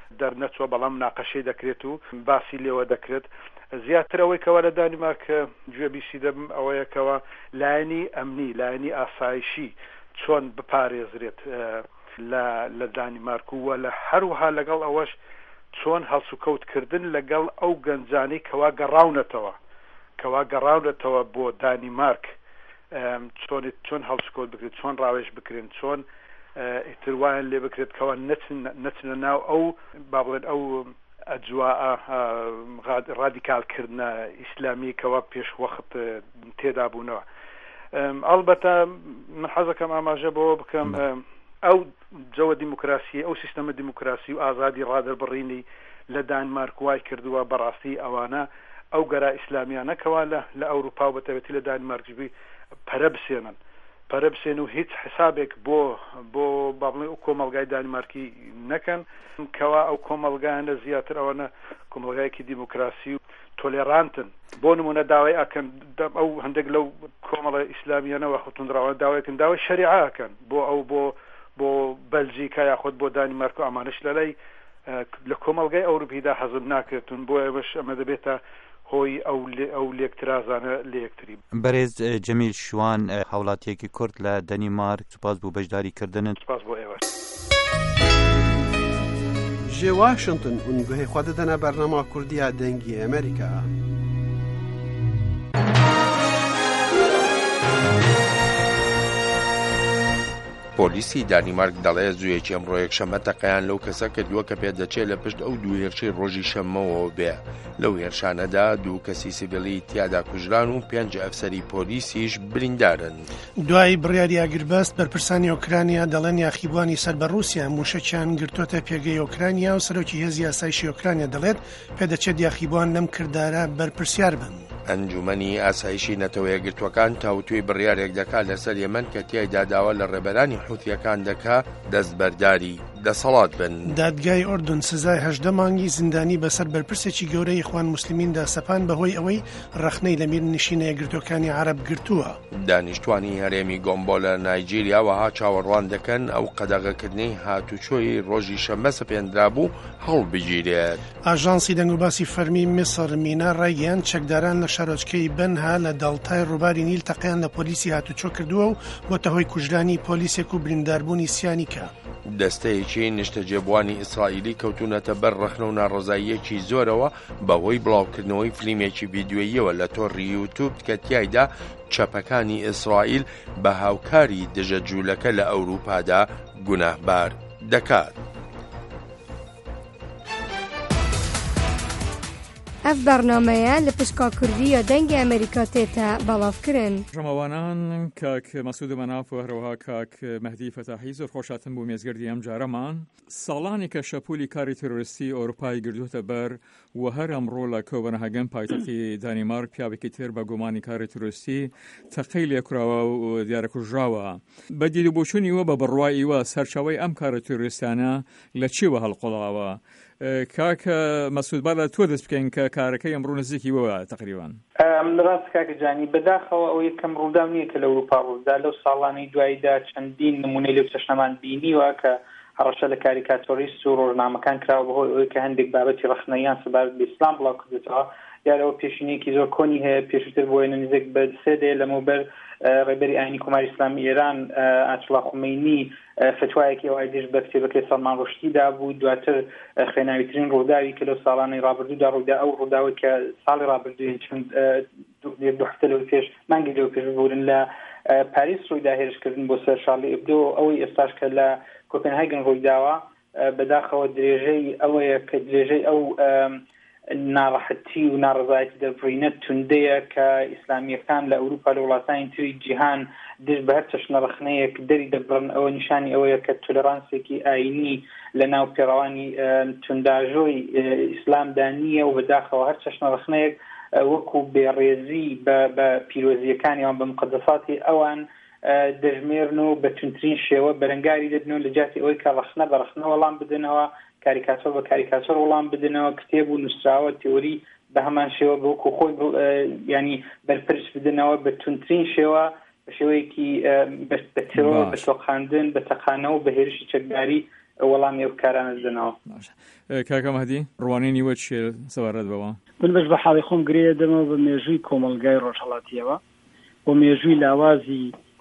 دەرنەچوە بەڵام ناقەشەی دەکرێت و باسی لێوە دەکرێت. زیاتر ئەوەی کەوا لە دانیمارک گوێبیسی دەبم ئەوەیەکەوە لایەنی ئەمنی لایەنی ئاسایشی چۆن بپارێزرێت لە دانیمارک وە لە هەروها لەگەڵ ئەوەش چۆن هەڵسوکەوتکردن لەگەڵ ئەو گەنجانەی کەوا گەڕاونەتەوە کەوا گەڕاونەتەوە بۆ دانیمارک چۆن چۆن هەڵسوکەوت بکرێت چۆن ڕاوێژ بکرێن چۆن ئیتروایان لێ بکرێت کەوا نەچنە ناو ئەو با بڵێن ئەو ئەجوا ڕادیکالکردنە ئیسلامی کەوا پێش وەخت تێدا بوونەوە. ئەڵبەتە من حەزەکەم ئاماژە بەوە بکەم ئەو جەوە دیموکراسی ئەو سیستەمە دیموکراسی و ئازادی ڕادەربڕینی لە دانمارک وای کردووە بەڕاستی ئەوانە ئەو گەرا ئیسلامیانەکەوا لە ئەوروپا و بەتایبەتی لە دانمارکبی پەرە بسێنن پەرە بسێن و هیچ حسابێک بۆ بۆ باڵێ ئەو کۆمەلگای دانمارکی نەکەن کەوا ئەو کۆمەلگایانە زیاتر ئەوەنە کۆمەلگایەکی دیموکراسی و تۆلێرانتن. بۆ نمونە داوای ئەکەن ئەو هەندێک لەو کۆمەڵە ئیسلامیانەوە خوتونراوە داوایکن داوای شەریعەکەن بۆ ئەو بۆ بۆ بەلژیکا یاخود بۆ دانیمارک و ئەمانش لەلای لە کۆمەلگای ئەوروپیدا حەزم ناکرێتون بۆ ئێوەش ئەمە دەبێتە هۆی ئەو لێکترازانە لە یەکتری. بەرێز جەمیل شوان هاوڵاتیەکی کورد لە دەنیمارک سوپاس بۆ بەشداریکردنن. سوپاس بۆ ئێوە. ji Washington û guhê xwe didine bernama Kurdiya dengê Amerîka. پۆلیسی دانیمارک دەڵێ زوویەکی ئەمڕۆ یەکشەممە تەقەیان لەو کەسە کردووە کە پێدەچێت لە پشت ئەو دوو هێرشەی ڕۆژی شەممەوە بێ. لەو هێرشانەدا دوو کەسی سیڤیلی تیادا کوژران و پێنج ئەفسەری پۆلیسیش بریندارن. دوای بڕیاری ئاگربەست بەرپرسانی ئۆکرانیا دەڵێن یاخیبوانی سەر بە رووسیا موشەکیان گرتوۆتە پێگەی ئۆکرانیا و سەرۆکی هێزی ئاسایشی ئۆکرانیا دەڵێت پێدەچێت یاخیبوان لەم کردارە بەرپرسیار بن. ئەنجومەنی ئاسایشی نەتەوەیە گرتوەکان تاوتوی بڕیارێک دەکات لەسەر یەمەن کە تیایدا داوا لە ڕێبەرانی حوتیەکان دەکا دەستبەرداری دەسەڵات بن. دادگای ئوردون سزای هەژدە مانگی زیندانی بەسەر بەرپرسێکی گەورەی ئیخوان موسلیمیندا سەپان بەهۆی ئەوەی ڕەخنەی لە میر نشینە یەکگرتوەکانی عەرەب گرتووە. دانیشتوانی هەرێمی گۆمبۆ لە نایجیریا وەها چاوەڕوان دەکەن ئەو قەدەغەکردنی هاتوچۆی ڕۆژی شەممە سەپێنرا بوو هەڵبژیرێت. ئاژانسی دەنگوباسی فەرمی میسر مینا ڕایگەیاند چەکداران لە شارۆچکەی بەنها لە دەڵتای ڕووباری نیل تەقیان لە پۆلیسی هاتوچۆ کردووە و بۆتە هۆی کوژرانی پۆلیسێک و برینداربوونی سیانیکە. دەستەیەکی نیشتەجێبوانی ئیسرائیلی کەوتونەتە بەر ڕەخنە و ناڕۆزاییەکی زۆرەوە بەهۆی بڵاوکردنەوەی فلیمێکی ڤیدیۆییەوە لە تۆڕی یوتیوب کە تیایدا چەپەکانی ئیسرائیل بە هاوکاری دژە جوولەکە لە ئەوروپادا گوناهبار دەکات. ئەف بەرنامەیە لە پشکا کوردی یا دەنگی ئەمریکا تێتە بەڵاوکردن. ڕەمەوانان کاک مەسعود مەناف و هەروەها کاک مەهدی فەتاحی زۆر خۆشاتن بوو مێزگردی ئەم جارەمان. ساڵانی کە شەپولی کاری تێرۆریستی ئەوروپای گردووەتە بەر و هەر ئەمڕۆ لە کۆبنهاگن پایتەختی دانیمارک پیاوێکی تر بە گومانی کاری تێرۆریستی تەقەی لێکراوە و دیارەکوژراوە. بە دیدەبووچوونیوە بە بڕواییوە سەرچاوەی ئەم کارە تێرۆریستانە لە چیوە هەڵقۆڵاوە؟ کاکە مەسعود با لە تۆ دەست بکەین کە کارەکەی ئەمڕۆ نزیکی وە تقریبان. ڕاست کاکە جانی بەداخەوە ئەو یەکەم ڕوودا نییە کە لە ئەوروپا ڕوودا لەو ساڵانی دواییدا چەندین نمونەی لەو چەشنەمان بینیوە کە هەڕەشە لە کاریکاتۆریست و ڕۆژنامەکان کراوە بەهۆی ئەوەی کە هەندێک بابەتی ڕەخنەیان سەبارەت بە ئیسلام بڵاو کردێتەوە یارەوە پێشینەیەکی زۆر کۆنی هەیە پێشتر بۆ نزیک بە سێ دێ لەمەوبەر ڕێبەری ئاینی کۆماری ئیسلامی ئێران ئایەتوڵا خومەینی فتوایەکی ئەوەی دژ بە کتێبەکەی سەڵمان ڕۆشتیدا بوو دواتر خوێناویترین ڕووداوی کە لەو ساڵانەی ڕابردوودا ڕوودا ئەو ڕووداوی کە ساڵی ڕابردووی چەند دوو هەفتە لەو پێش مانگی لەو پێش بوورن لە پاریس ڕوویدا هێرشکردن بۆ سەر شارلی ئێبدۆ ئەوەی ئێستاش کە لە کۆپنهاگن ڕوویداوە بەداخەوە درێژەی ئەوەیە کە درێژەی ئەو ناڕەحەتی و ناڕزایەتی دەربڕینە توندەیە کە ئیسلامیەکان لە ئەوروپا لە وڵاتانی تری جیهان دژ بە هەر چەشنە ڕەخنەیەک دەری دەبڕن ئەوە نیشانی ئەوەیە کە تۆلەرانسێکی ئاینی لە ناو پێڕەوانی تونداژۆی ئیسلامدا نییە و بەداخەوە هەر چەشنە ڕەخنەیەک وەکو بێڕێزی بە پیرۆزیەکانیان بە مقدساتی ئەوان دەژمێرن و بە تونترین شێوە بەرەنگاری دەدنەوە لە جاتی ئەوەی کە ڕەخنە بە ڕەخنە وەڵام بدنەوە کاریکاتۆر بە کاریکاتۆر وەڵام بدنەوە کتێب و نووسراوە تیۆری بە هەمان شێوە بەوەکو خۆی ینی بەرپرس بدنەوە بە تونترین شێوە بە شێوەیەکی بە تێرۆر بە تۆقاندن بە تەقانەوە بە هێرشی چەکداری وەڵامی ئەو کارانە دەنەوە. کاکە مەهدی ڕوانینی وە چێ سەبارەت بەوە من بەش بە حاڵی خۆم گرێ دەمەوە بە مێژووی کۆمەلگای ڕۆژهەڵاتیەوە و مێژووی لاوازی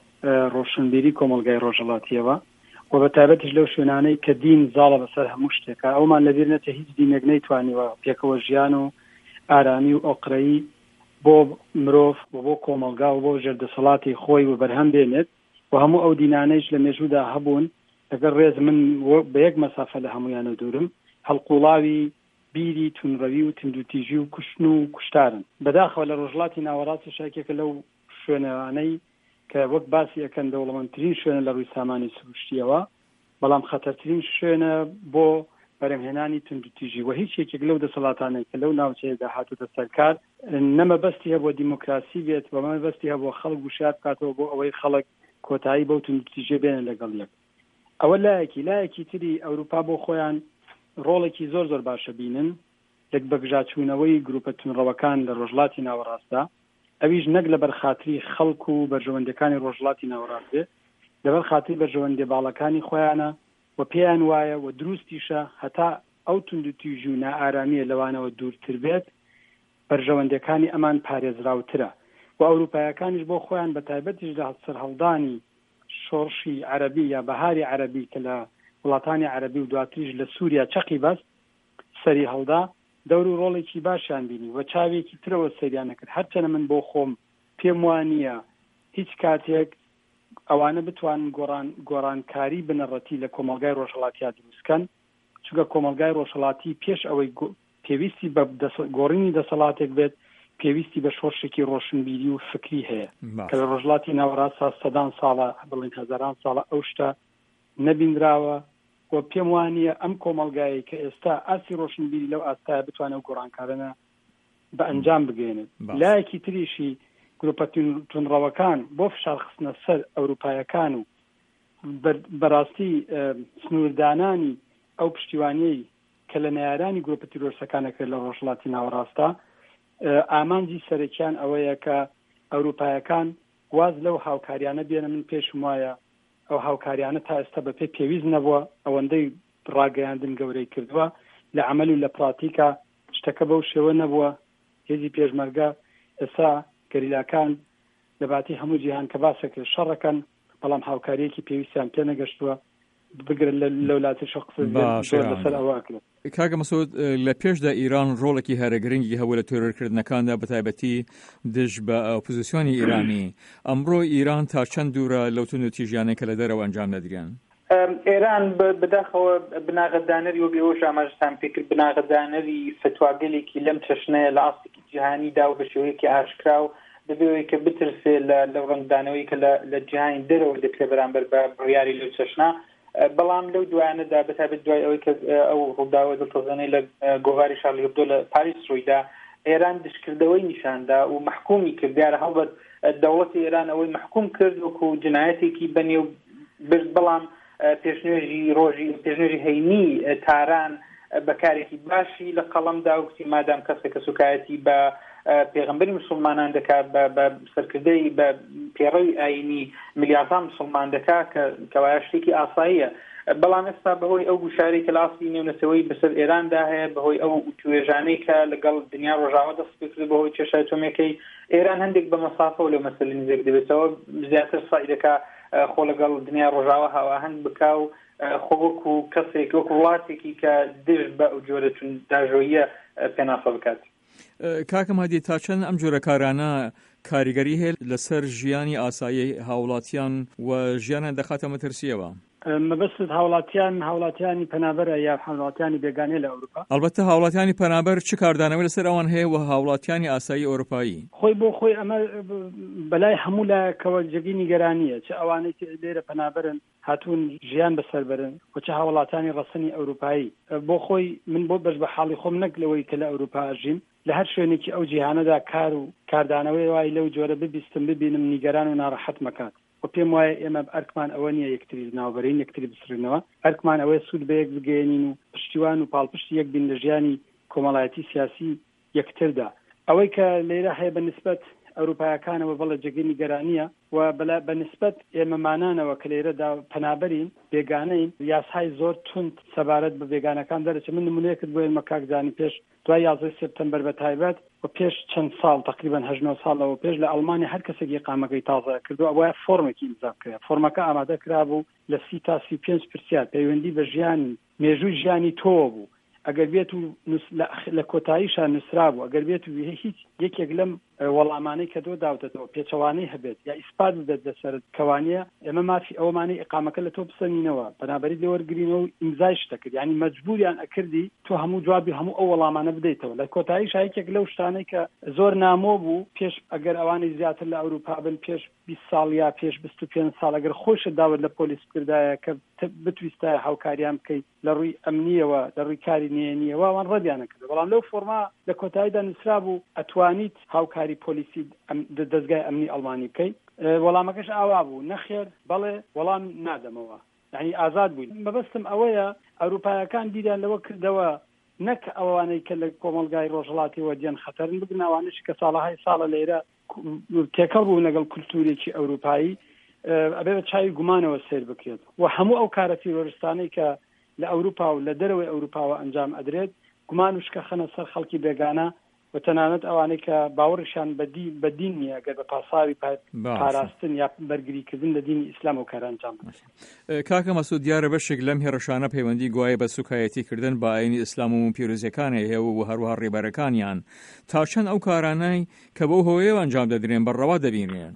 ڕۆشنبیری کۆمەلگای ڕۆژهەڵاتیەوە و بە تایبەتیش لەو شوێنانەی کە دین زاڵە بەسەر هەموو شتێکە ئەومان لەبیر نەچێ هیچ دینێک نەیتوانیوە پێکەوە ژیان و ئارامی و ئۆقرەیی بۆ مرۆڤ و بۆ کۆمەلگا و بۆ ژێردەسەڵاتی خۆی و بەرهەم بێنێت و هەموو ئەو دینانەیش لە مێژوودا هەبوون لەگەر ڕێز من بە یەک مەسافە لە هەمویانە دوورم هەڵقوڵاوی بیری تونڕەوی و تندوتیژی و کوشتن و کوشتارن بەداخەوە لە ڕۆژهەڵاتی ناوەڕاستی شاکێکە لەو شوێنەوانەی کە وەک باسی ئەەکەن دەوڵەمەندترین شوێنە لە ڕووی سامانی سروشتیەوە بەڵام خەتەرترین شوێنە بۆ بەرەمهێنانی تندوتیژی و هیچ یەکێک لەو دەسەڵاتانەی کە لەو ناوچەیەدا هاتووەتە سەرکار نەمەبەستی هەبووە دیموکراسی بێت و مەبەستی هەبووە خەڵک گوشار بکاتەوە بۆ ئەوەی خەڵک کۆتایی بەو تندوتیژە بێنە لەگەڵ یەک ئەوە لایەکی لایەکی تری ئەوروپا بۆ خۆیان ڕۆڵێکی زۆر زۆر باشە بینن یەک بەگژاچوونەوەی گروپە تونڕەوەکان لە ڕۆژهەڵاتی ناوەڕاستدا ئەویش نەک لە بەرخاتری خەڵک و بەرژەوەندەکانی ڕۆژهەڵاتی ناوەڕاستێ لەبەر خاتری بەرژەوەندێ باڵەکانی خۆیانە و پێیان وایە و دروستیشە هەتا ئەو تندوتیژی و نائارامیە لەوانەوە دوورتر بێت بەرژەوەندەکانی ئەمان پارێزراوترە و ئەوروپایەکانیش بۆ خۆیان بە تایبەتیش لە سەرهەڵدانی شۆڕشی عەرەبی یا بەهاری عەرەبی کە لە وڵاتانی عەرەبی و دواتریش لە سووریا چەقی بەست سەری هەڵدا دەور و ڕۆڵێکی باشیان بینی و چاوێکی ترەوە سەریان نەکرد هەرچەنە من بۆ خۆم پێم وانییە هیچ کاتێک ئەوانە بتوانن گۆڕان گۆڕانکاری بنەڕەتی لە کۆمەلگای ڕۆژهەڵاتیا دروستکەن چونکە کۆمەلگای ڕۆژهەڵاتی پێش ئەوەی پێویستی بە گۆڕینی دەسەڵاتێک بێت پێویستی بە شۆڕشێکی ڕۆشنبیری و فکری هەیە کە لە ڕۆژهەڵاتی ناوەڕاست سەدان ساڵە بڵین هەزاران ساڵە ئەو شتە نەبینراوە و پێم وانییە ئەم کۆمەلگایی کە ئێستا ئاسی ڕۆشنبیری لەو ئاستایە بتوانێت گۆڕانکارانە بە ئەنجام بگەێنێت لایەکی تریشی گروپە تونڕەوەکان بۆ فشار خستنە سەر ئەوروپایەکان و بەڕاستی سنووردانانی ئەو پشتیوانیەی کە لە نەیارانی گروپە تیرۆرسەکانەکە لە ڕۆژهەڵاتی ناوەڕاستە ئامانجی سەرەکیان ئەوەیە کە ئەوروپایەکان واز لەو هاوکاریانە بێنە من پێشم وایە ئەو هاوکاریانە تا ئێستا بەپێ پێویست نەبووە ئەوەندەی ڕاگەیاندن گەورەی کردووە لە عمل و لە پراتیکا شتەکە بەو شێوە نەبووە هێزی پێشمەرگە ئێستا گەریلاکان لەباتی هەموو جیهان کە باسەکرد شەڕەکەن بەڵام هاوکاریەکی پێویستیان پێ نەگەشتووە بگرن لە وڵاتی شەخص لەسەر ئەوە کرد کاکە مەسعود لە پێشدا ئیران ڕۆڵێکی هەرەگرنگی هەبوو لە تۆرەکردنەکاندا بەتایبەتی دژ بە ئۆپۆزیسیۆنی ئیرانی ئەمڕۆ ئیران تا چەند دوورە لەو تونوتیژیانەی کە لە دەرەوە ئەنجام دەدرێن ئێران بەداخەوە بناغەدانەری و بێوەش ئاماژتان پێکرد بناغەدانەری فتواگەلێکی لەم چەشنەیە لە ئاستێکی جیهانیدا و بە شێوەیەکی ئاشکرا و دەبێت کە بترسێ لە ڕەنگدانەوەی کە لە جیهانی دەرەوە دەکرێت بەرامبەر بە بڕیاری لەو چەشنە بەڵام لەو دوایانەدا بەتابێت دوای ئەوەی کە ئەو ڕووداوە دڵتەزانەی لە گۆڤاری شارلی هێبدۆ لە پاریس ڕوویدا ئێران دشکردەوەی نیشاندا و محکومی کرد دیارە هەڵبەت دەوڵەتی ئێران ئەوەی محکوم کرد وەکو جنایەتێکی بەنێو برد بەڵام پێشنوێژی ڕۆژی پێشنوێژی هەینی تاران بەکارێکی باشی لە قەڵەمدا وکتی مادام کەسێکە سوکایەتی بە پێغەمبەری مسلمانان دەکات بە سەرکردەی بە پێڕەوی ئاینی ملیاردان مسلمان دەکات کە کەوایە شتێکی ئاساییە بەڵام ئێستا بەهۆی ئەو گوشارەی کە لاسی نێونەتەوەی بەسەر ئێراندا هەیە بەهۆی ئەو توێژانەی کە لەگەڵ دنیا ڕۆژاوە دەست پێکرد بەهۆی کێشە ئەتۆمیەکەی ئێران هەندێک بە مەسافەوە لەو مەسەلە نزیک دەبێتەوە زیاتر سعی دەکات خۆ لەگەڵ دنیا ڕۆژاوە هاواهەنگ بکا و خۆ وەکو کەسێک وەکو وڵاتێکی کە دژ بە ئەو جۆرە داژۆییە پێناسە بکات. کاکەم هەدی تا چەند ئەم جۆرە کارانە کاریگەری هەیە لەسەر ژیانی ئاسایی هاوڵاتیان و ژیانیان دەخاتە مەترسیەوە؟ مەبەست هاوڵاتیان هاوڵاتیانی پەنابەرە یا هاوڵاتیانی بێگانەی لە ئەوروپا؟ ئەلبەتە هاوڵاتیانی پەنابەر چ کاردانەوەی لەسەر ئەوان هەیە و هاوڵاتیانی ئاسایی ئەوروپایی؟ خۆی بۆ خۆی ئەمە بەلای هەموو لایەکەوە جێگی نیگەرانیە چه ئەوانەی لێرە پەنابەرن هاتوون ژیان بەسەربەرن و چه هاوڵاتانی ڕەسەنی ئەوروپایی بۆ خۆی من بۆ بەش بە حاڵی خۆم نەک لەوەی کە لە ئەوروپا ئەژیم لە هەر شوێنێکی ئەو جیهانەدا کار و کاردانەوەی وای لەو جۆرە ببیستم ببینم نیگەران و ناڕەحەت مەکات و پێم وایە ئێمە ئەرکمان ئەوە نییە یەکتری ناوبەرین یەکتری بسرنەوە ئەرکمان ئەوەیە سوود بە یەک بگەێنین و پشتیوان و پاڵپشتی یەک بین لە ژیانی کۆمەڵایەتی سیاسی یەکتردا ئەوەی کە لێرە هەیە بە نسبەت ئەوروپایەکانەوە بەڵە جێگەی نیگەرانیە و بەلا بەنسبەت ئێمەمانانەوە کە لێرەدا پەنابەرین بێگانەین یاسای زۆر تند سەبارەت بە بێگانەکان دەرەچێت. من نمونەیەکت بۆ ئێمە کاکزانی پێش دوای یازدەی سپتەمبەر بە تایبەت و پێش چەند ساڵ تقریبا هەژد و نۆ ساڵەوە پێش لە ئەڵمانیا هەر کەسێکی قامەکەی تازە کردو ئەوە فۆرمێکی ئیمزا کرا. فۆرمەکە ئامادە کرابوو لە سی تا سی پێنج پرسیار پەیوەندی بە ژیانی مێژووی ژیانی تۆ بوو. ئەگەر بێت و لە کۆتاییشان نووسرا بوو ئەگەر بێت و هیچ یەکێک لەم وەڵامانەی کە دۆ داوتەوە پێچەوانەی هەبێت یا ئیسپات بدەت لەسەر کەوانیە ئێمە مافی ئەومانەی ئقامەکە لە تۆ بسەنینەوە بەنابەری لێوەرگرینەوە و ئیمزای شتە کرد یعنی مەجبوریان ئەکردی تۆ هەموو جوابی هەموو ئەو وەڵامانە بدەیتەوە. لە کۆتاییش یەکێک لەو شتانەی کە زۆر نامۆ بوو پێش ئەگەر ئەوانەی زیاتر لە ئەوروپا بن پێش بیست ساڵ یا پێش بیست و پێنج ساڵ ئەگەر خۆشت داوت لە پۆلیس کردایە کە بتویستە هاوکاریان بکەیت لە ڕووی ئەمنیەوە لە ڕووی کاری نێنیەوە ئەوان ڕەدیانە کرد. بەڵام لەو فۆرما لە کۆتاییدا نووسرا بوو ئەتوانیت هاوکاری پۆلیسی دەستگای ئەمنی ئەڵمانی بکەیت. وەڵامەکەش ئاوا بوو نەخێر بەڵێ وەڵام نادەمەوە یعنی ئازاد بووین. مەبەستم ئەوەیە ئەوروپایەکان بیریان لەوە کردەوە نەک ئەوانەی کە لە کۆمەلگای ڕۆژهەڵاتیەوە دێن خەتەرن بگن ئەوانش کە ساڵەهای ساڵە لێرە تێکەڵ بوو لەگەڵ کولتورێکی ئەوروپایی ئەبێ بە چاوی گومانەوە سیر بکرێت و هەموو ئەو کارە تیرۆریستانەی کە لە ئەوروپا و لە دەرەوەی ئەوروپاوە ئەنجام ئەدرێت گومانوش کە خەنە سەر خەڵکی بێگانە و تەنانەت ئەوانەی کە باوەڕشان بە دین نییە گەر بە پاساوی پاراستن یا بەرگریکردن لە دینی ئیسلام و کارانجام. کاکە مەسعود دیارە بەشێک لەم هێرشانە پەیوەندی گوایە بە سوکایەتیکردن بە ئاینی ئیسلام و پیرۆزیەکانی هەیە و هەروەها ڕێبەرەکانیان تا چەند ئەو کارانەی کە بەو هۆیەوە ئەنجام دەدرێن بەڕەوا دەبینێن.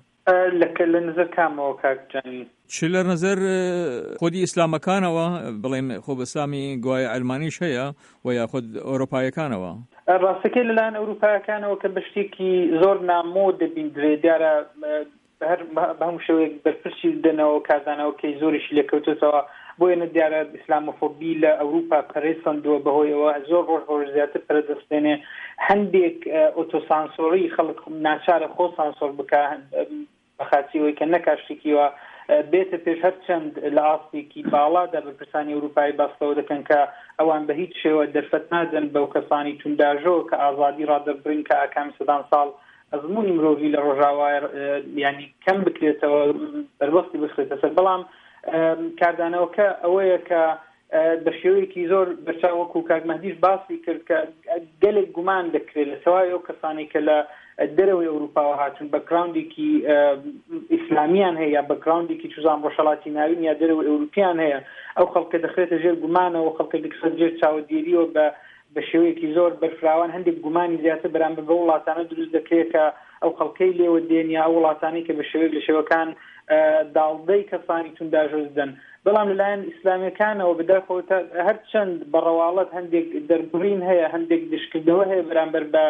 لە نظر کامەوە کاکجانی چ لە نظر خودی ئیسلامەکانەوە بڵێم خۆ بەسامی گوایە ئەلمانیش هەیە و یا خود ئەوروپایەکانەوە؟ ڕاستەکەی لەلایەن ئەوروپایەکانەوە کە بە شتێکی زۆر نامۆ دەبیندرێ دیارە هەر بە هەموو شێوەیەک بەرپرسی دەنەوە کازانەوە کەی زۆریشی لێکەوتێتەوە بۆیە دیارە ئیسلامۆفۆبی لە ئەوروپا پەرێسەندووە بەهۆیەوە زۆر ڕۆژ ڕۆژ زیاتر پەرەدەستێنێ هەندێک ئۆتۆسانسۆری خەڵک ناچارە خۆ سانسۆر بکە بەخاچیەوەی کە نەکاشتێکیوە بێتە پێش هەرچەند لە ئاستێکی باڵادا بەرپرسانی ئەوروپای باستەوە دەکەن کە ئەوان بە هیچ شێوە دەرفەت نادەن بەو کەسانی تونداژۆ کە ئازادی ڕادەبرین کە ئاکامی سەدان ساڵ ئەزمموی مرۆڤی لە ڕۆژاوای ینی کەم بکرێتەوە بەربەستی بخرێتە سەر. بەڵام کاردانەوەکە ئەوەیە کە بە شێوەیەکی زۆر بەرچاوەکو کاک مەهدیش باسی کرد کە گەلێک گومان دەکرێت لە سەوای ئەو کەسانی کە لە دەرەوەی ئەوروپاوە هاتون بەکراوندێکی ئیسلامیان هەیە یا بەکراوندێکی چوزان ڕۆژهەڵاتی ناوین یا دەرەوەی ئەوروپیان هەیە ئەو خەڵکە دەخرێتە ژێر گومانەوە خەڵکە دەکرێت ژێر چاودێریەوە بە بە شێوەیەکی زۆر بەرفراوان هەندێک گومانی زیاتر بەرامبەر بە وڵاتانە دروست دەکرێت کە ئەو خەڵکەی لێوە دێن یا ئەو وڵاتانی کە بە شێوەیەک لە شێوەکان داڵدەی کەسانی تونداژۆزدەن. بەڵام لەلایەن ئیسلامیەکانەوە بەداخەوە هەرچەند بەڕەواڵەت هەندێک دەربڕین هەیە هەندێک دشکردنەوە هەیە بەرامبەر بە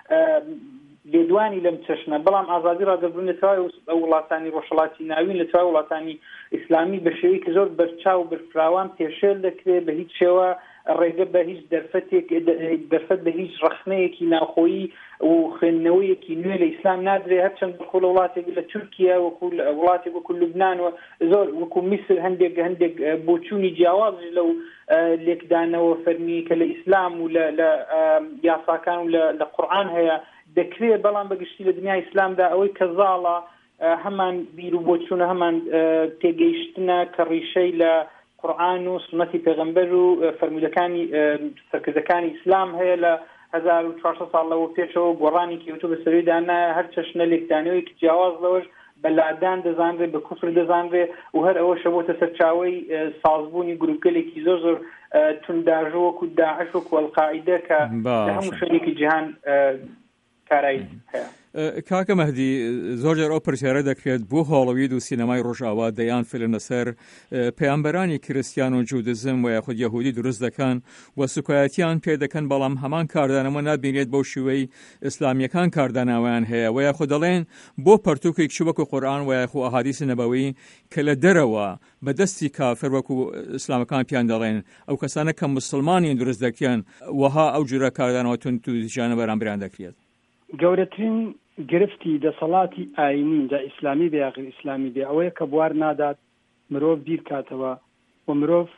لێدوانی لەم چەشنە. بەڵام ئازادی ڕادەبوون لە توای وڵاتانی ڕۆژهەڵاتی ناوین لە توای وڵاتانی ئیسلامی بە شێوەیەکی زۆر بەرچاو و بەرفراوان پێشێل دەکرێت بە هیچ شێوە ڕێگە بە هیچ دەرفەتێک دەرفەت بە هیچ ڕەخنەیەکی ناوخۆیی و خوێندنەوەیەکی نوێ لە ئیسلام نادرێت. هەرچەند بەخۆ لە وڵاتێک لە تورکیا وەکو وڵاتێک وەکو لوبنان و زۆر وەکو میسر هەندێک هەندێک بۆچوونی جیاواز لەو لێکدانەوە فەرمی کە لە ئیسلام و لە یاساکان و لە قورئان هەیە دەکرێت. بەڵام بەگشتی لە دنیای ئیسلامدا ئەوەی کە زاڵە هەمان بیر و بۆچوونە هەمان تێگەیشتنە کە ڕیشەی لە قورئان و سنەتی پێغەمبەر و فەرمودەکانی سەرکردەکانی ئیسلام هەیە. لە هەزار و چوارسەد ساڵ لەوە پێشەوە گۆڕانی کەوتووە بە سەروویدانا هەر چەشنە لێکدانەوەیەکی جیاواز لەوەش بە لادان دەزانرێت بە کوفر دەزانرێت و هەر ئەوەشە بۆتە سەرچاوەی سازبوونی گروپگەلێکی زۆر زۆر تونداژۆ وەکو داعش وەکو ئەڵقاعیدە کە لە هەموو شوێنێکی جیهان کارایی هەیە. کاکە مەهدی زۆر جار ئەو پرسیارە دەکرێت بۆ هۆڵەوید و سینەمای ڕۆژاوا دەیان فیلمە سەر پەیامبەرانی کریستیان و جودزم و یاخود یەهودی دروست دەکەن و سوکایەتیان پێ دەکەن بەڵام هەمان کاردانەوە نابینێت بەو شێوەی ئیسلامیەکان کارداناویان هەیە و یاخود دەڵێن بۆ پەرتووکێک وەکو قورئان و یاخود ئەحادیث نەبەوی کە لە دەرەوە بەدەستی کافر وەکو ئیسلامەکان پیان دەڵێن ئەو کەسانە کە مسلمانیان دروست دەکەن وها ئەو جورە کاردانەوە تون تو دیجانە بەرامبەریان دەکرێت. گەورەترین گرفتی دەسەڵاتی ئاینی دا ئیسلامی بە یاغیر ئیسلامی بێ ئەوەیە کە بوار نادات مرۆڤ بیر کاتەوە و مرۆڤ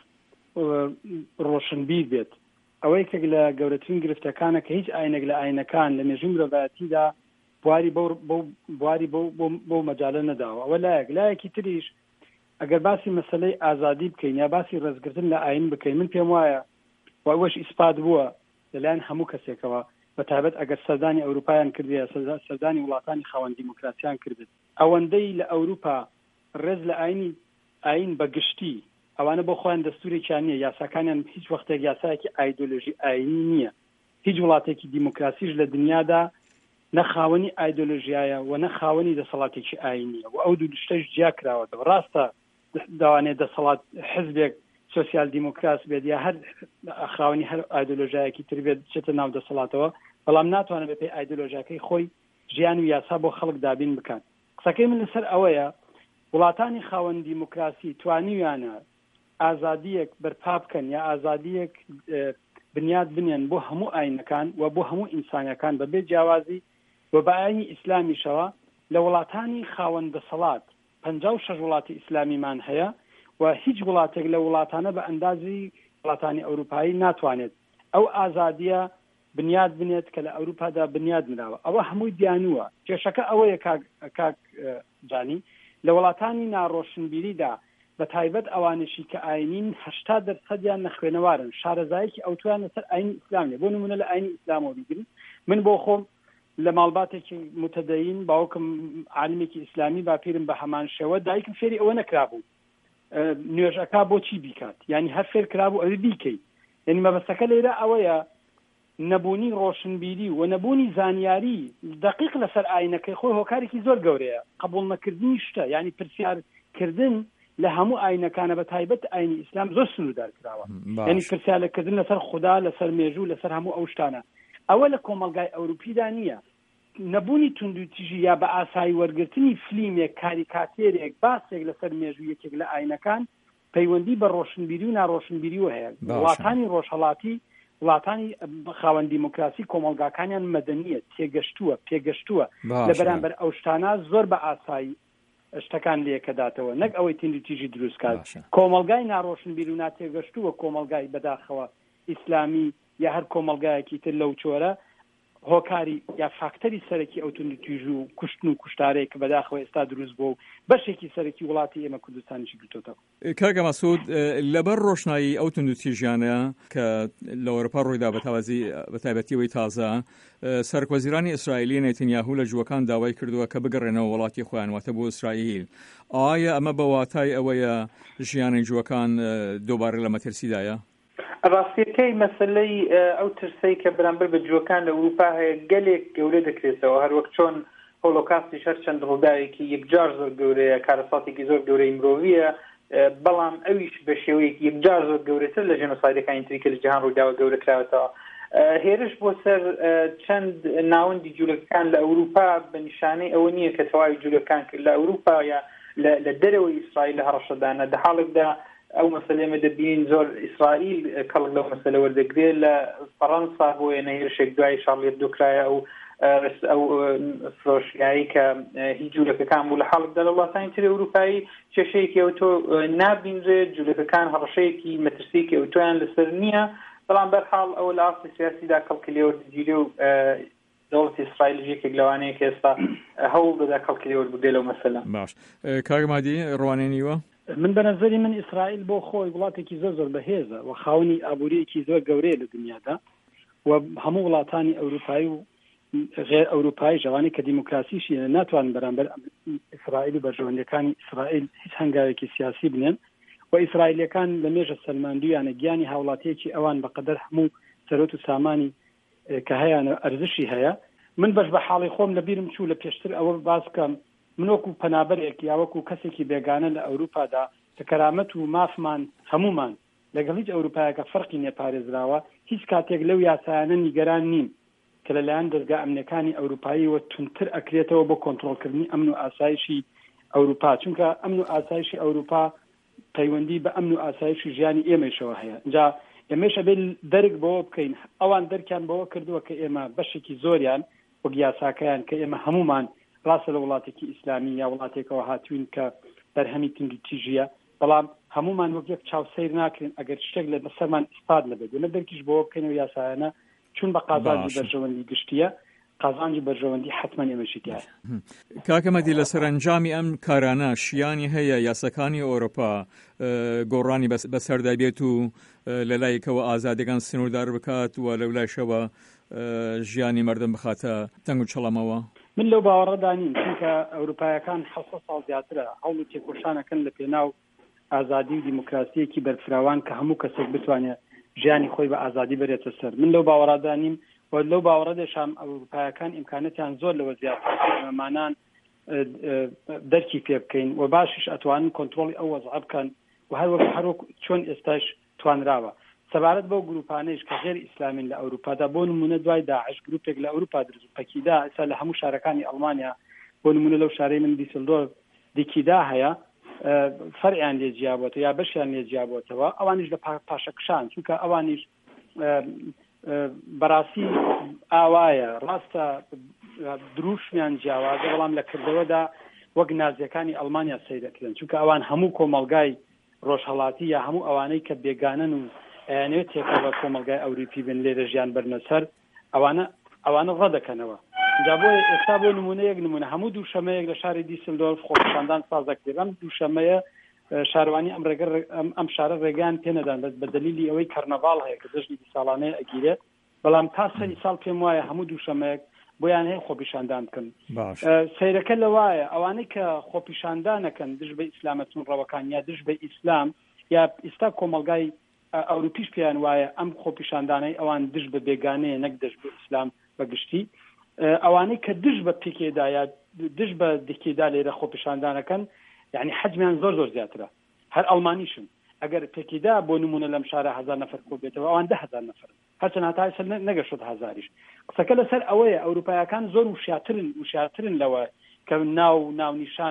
ڕۆشنبیر بێت. ئەوەی کە لە گەورەترین گرفتەکانە کە هیچ ئاینێک لە ئاینەکان لە مێژووی مرۆڤایەتیدا بواری بواری بۆ مەجالە نەداوە ئەوە لایەک لایەکی تریش ئەگەر باسی مەسلەی ئازادی بکەین یا باسی ڕێزگرتن لە ئاین بکەین من پێم وایە وەش ئیسپات بووە لەلایەن هەموو کەسێکەوە بەتابەت ئەگەر سەردانی ئەوروپایان کردویە سەردانی وڵاتانی خاوەن دیموکراسیان کردێت ئەوەندەی لە ئەوروپا ڕێز لە ئاینی ئاین بەگشتی ئەوانە بۆ خۆیان دەستورێکیان نییە یاساکانیان هیچ وەختێک یاسایەکی ئایدۆلۆژی ئاینی نییە هیچ وڵاتێکی دیموکراسیش لە دنیادا نەخاوەنی ئایدۆلۆژیایە و نەخاوەنی دەسەڵاتێکی ئاینیە و ئەو دوو شتەش جیا کراوەتەوە ڕاستە داوانێت دەسەڵات حزبێک سۆسیال دیموکراس بێت یا هەر ئەخراوەنی هەر ئایدۆلۆژیایەکی تر بێت بچێتە ناو دەسەڵاتەوە بەڵام ناتوانێت بەپێی ئایدۆلۆژیاکەی خۆی ژیان و یاسا بۆ خەڵک دابین بکەن قسەکەی من لەسەر ئەوەیە وڵاتانی خاوەن دیموکراسی توانیویانە ئازادیەک بەرپا بکەن یا ئازادیەک بنیاد بنێن بۆ هەموو ئاینەکان و بۆ هەموو ئینسانەکان بەبێ جیاوازی و بە ئاینی ئیسلامیشەوە لە وڵاتانی خاوەن دەسەڵات پەنجا و شەش وڵاتی ئیسلامیمان هەیە و هیچ وڵاتێک لە وڵاتانە بە ئەندازی وڵاتانی ئەوروپایی ناتوانێت ئەو ئازادیە بنیاد بنێت کە لە ئەوروپادا بنیاد نراوە ئەوە هەمووی دیانووە کێشەکە ئەوەیە کاک جانی لە وڵاتانی ناڕۆشنبیریدا بە تایبەت ئەوانشی کە ئاینین هەشتا دەرسەدیان نەخوێنەوارن شارەزایەکی ئەوتوان لەسەر ئاینی ئیسلامێ بۆ نمونە لە ئاینی ئیسلامەوە بگرن من بۆ خۆم لە ماڵباتێکی متەدەین باوکم عالمێکی ئیسلامی باپیرم بە هەمان شێوە دایکم فێری ئەوە نەکرابوو نوێژەکە بۆچی بیکات یعنی هەر فێر کرابوو ئەوێ بیکەیت یعنی مەبەستەکە لێرە ئەوەیە نەبوونی ڕۆشنبیری و نەبوونی زانیاری دقیق لەسەر ئاینەکەی خۆی هۆکارێکی زۆر گەورەیە قبول نەکردنی شتە یعنی پرسیارکردن لە هەموو ئاینەکانە بە تایبەت ئاینی ئیسلام زۆر سنوودار کراوە یعنی پرسیارکردن لەسەر خوددا لەسەر مێژوو لەسەر هەموو ئەو شتانە ئەوە لە کۆمەلگای ئەوروپیدا نییە نەبوونی توندوتیژی یا بە ئاسایی وەرگرتنی فیلمێک کاریکاتێرێک باسێک لەسەر مێژوو یەکێک لە ئاینەکان پەیوەندی بە ڕۆشنبیری و ناڕۆشنبیری هەیە وڵاتانی ڕۆژهەڵاتی وڵاتانی خاوەن دیموکراسی کۆمەلگاکانیان مەدەنیە تێگەشتووە پێگەشتووە لە بەرامبەر ئەو شتانە زۆر بە ئاسایی شتەکان لێکەداتەوە نەک ئەوەی توندوتیژی دروستکات کۆمەلگای ناڕۆشنبیر و ناتێگەشتووە کۆمەلگای بەداخەوە ئیسلامی یا هەر کۆمەلگایەکی تر لەو چۆرە هۆکاری یا فاکتەری سەرەکی ئەو توندوتیژ و کوشتن و کوشتارێک کە بەداخەوە ئێستا دروست بوو بەشێکی سەرەکی وڵاتی ئێمە کوردستانیشی گرتوتەوە کاکە مەسعود لەبەر ڕۆشنایی ئەو توندوتیژیانە کە لە ئەوروپا ڕوویدا بە تاوازی بە تایبەتیەوەی تازە سەرکۆزیرانی ئیسرائیلی نێتنیاهو لە جووەکان داوای کردووە کە بگەڕێنەوە وڵاتی خۆیان واتە بۆ ئیسرائیل ئایا ئەمە بە واتای ئەوەیە ژیانی جووەکان دۆبارە لە مەترسیدایە ڕاستیەکەی مەسلەی ئەو ترسەی کە بەرامبەر بە جووەکان لە ئەوروپا هەیە گەلێک گەورە دەکرێتەوە هەر وەک چۆن هۆلۆکاستی هەر چەند ڕووداوێکی یەکجار زۆر گەورەیە کارەساتێکی زۆر گەورەی مرۆڤیە بەڵام ئەویش بە شێوەیەکی یەکجار زۆر گەورەتر لە ژێنۆسایدەکانی تریکە لە جیهان ڕووداوە گەورە کراوەتەوە هێرش بۆ سەر چەند ناوەندی جوولەکان لە ئەوروپا بە نیشانەی ئەوە نییە کە تەواوی جوولەکان کرد لە ئەوروپا یا لە دەرەوەی ئیسرائیل لە هەڕەشەدانە لە حاڵێکدا ئەو مەسلەمە دەبین زۆر ئیسرائیل کەڵک لەو مەسلە وەردەگرێت لە فەڕەنسا بۆ وێنە هێرشێک دوای شاڵێت دۆکرایە ئەو ئەو فرۆشیایی کە هیچ جوولەکەکان بوو لە حاڵکدا لە وڵاتانی تر ئەوروپایی کێشەیەکی ئەوتۆ نابینرێت جوولەکەکان هەڕەشەیەکی مەترسیەکی ئەوتۆیان لەسەر نییە بەڵام بەرحاڵ ئەوە لە ئاستی سیاسیدا کەڵکی لێوەردەگیرێ و دەوڵەتی ئیسرائیل یەکێک لەوانەیە کە ئێستا هەوڵ دەدا کەڵکی لێوەربگرێت لەو مەسەلە باش کاگمادی ڕوانێنیوە من بە نەزەری من ئیسرائیل بۆ خۆی وڵاتێکی زۆر زۆر بەهێزە و خاوەنی ئابووریەکی زۆر گەورەیە لە دنیادا و هەموو وڵاتانی ئەوروپایی و غێر ئەوروپایی جوانی کە دیموکراسیشی ناتوانن بەرامبەر ئیسرائیل و بەرژەوەندەکانی ئیسرائیل هیچ هەنگاوێکی سیاسی بنێن و ئیسرائیلەکان لە مێژە سەلماندویانە گیانی هاوڵاتیەکی ئەوان بەقەدەر هەموو سەرۆت و سامانی کە هەیەە ئەرزشی هەیە من بەش بە حاڵی خۆم لە بیرم چوو لە پێشتر ئەوە باس بکەم من وەکو پەنابەرێک یا وەکو کەسێکی بێگانە لە ئەوروپادا کە کەرامەت و مافمان هەمومان لەگەڵ هیچ ئەوروپایەکە فەرقی نێپارێزراوە هیچ کاتێک لەو یاسایانە نیگەران نیم کە لەلایەن دەرگا ئەمنەکانی ئەوروپایی و تونتر ئەکرێتەوە بۆ کۆنتڕۆلکردنی ئەمن و ئاسایشی ئەوروپا چونکە ئەمن و ئاسایشی ئەوروپا پەیوەندی بە ئەمن و ئاسایشی ژیانی ئێمەشەوە هەیە جا ئێمەشە بێت دەرگ بەوە بکەین ئەوان دەرکیان بەوە کردووە کە ئێمە بەشێکی زۆریان وەک یاساکەیان کە ئێمە هەمومان ڕاستە لە وڵاتێکی ئیسلامی یا وڵاتێکەوە هاتوین کە بەرهەمی توندوتیژیە بەڵام هەمومان وەک یەک چاوسەیر ناکرین ئەگەر شتێک لە بەسەرمان ئیسپات نەبێت لە دەرکیش بەوە بکەینەوە یاسایانە چون بە قازانجی بەرژەوەندی گشتیە قازانجی بەرژەوەندی حتمما ئێمەشی تایە. کاکەمەدی لە سەرنجامی ئەم کارانە شیانی هەیە یاسەکانی ئەوروپا گۆڕانی بەسەردا بێت و لە لایەکەوە ئازادەکان سنووردار بکات و لەو لایشەوە ژیانی مردم بخاتە تەنگ و چڵەمەوە. من لەو باوەڕەدا نیم چونکە ئەوروپایەکان حەوت ساڵ زیاترە هەوڵ و تێکۆشانەکەن لە پێناو ئازادی و دیموکراسیەکی بەرفراوان کە هەموو کەسێک بتوانێت ژیانی خۆی بە ئازادی بەرێتە سەر. من لەو باوەڕەدا نیم و لەو باوەڕەدەشام ئەوروپایەکان ئیمکانەتیان زۆر لەوە زیاتر مامانان دەرکی پێ بکەین و باشش ئەتوانن کۆنتترۆلی ئەو وەزع بکەن و هەروەک هەروەک چۆن ئێستاش توانراوە. سەبارەت بۆ گروپانەیش کە غێر ئیسلامین لە ئەوروپادا بۆ نمونە دوای داعش گروپێک لە ئەوروپا دروست پەکیدا ئێستا لە هەموو شارەکانی ئەڵمانیا بۆ نمونە لەو شارەی من دیسلدۆرف دیکیدا هەیە فەرعیان لێ جیابوتەوە یا بەشیان لێ جیابوتەوە ئەوانیش لە پاشەکشان چونکە ئەوانیش بەڕاستی ئاوایە ڕاستە دروشمیان جیاوازە بەڵام لە کردەوەدا وەک نازیەکانی ئەڵمانیا سەیرەکردن چونکە ئەوان هەموو کۆمەلگای ڕۆژهەڵاتی یا هەموو ئەوانەی کە بێگانن و ئەیانەوێت تێکەڵە کۆمەلگای ئەوروپی بن لێرە ژیان بەرنەسەر ئەوانە ئەوانە ڕەدەکەنەوە. جا بۆ ئێستا بۆ نمونە یەک نمونە هەموو دووشەمەیەک لە شاری دیسلدۆرف خۆپیشاندان سازەکرێت. ئەم دووشەمەیە شاروانی ئەم ڕێگە ئەم شارە ڕێگەیان پێنەدان بە دلیلی ئەوەی کەرنەڤاڵ هەیە کە دژی ساڵانەیە ئەگیرێت بەڵام تا سەری ساڵ پێم وایە هەموو دووشەمەیەک بۆیان هەیە خۆپیشاندان بکەن. سەیرەکە لەوایە ئەوانەی کە خۆپیشاندانەکەن دژ بە ئیسلامەتون ڕەوەکان یا دژ بە ئیسلام یا ئێستا کۆمەلگای ئەوروپیش پێیان وایە ئەم خۆپیشاندانەی ئەوان دژ بە بێگانەیە نەک دژ بە ئیسلام بەگشتی ئەوانەی کە دژ بە پیکێدا یا دژ بە دیکێدا لێرە خۆپیشاندانەکەن یعنی حجمیان زۆر زۆر زیاترە هەر ئەڵمانیشن ئەگەر پێکیدا بۆ نمونە لەم شارە هەزار نەفەر کۆ بێتەوە ئەوان ده هەزار نەفەر هەرچەند هەتا ئێستا نەگەشت هەزاریش. قسەکە لەسەر ئەوەیە ئەوروپایەکان زۆر وشاترن وشاترن لەوە کە ناو ناونیشان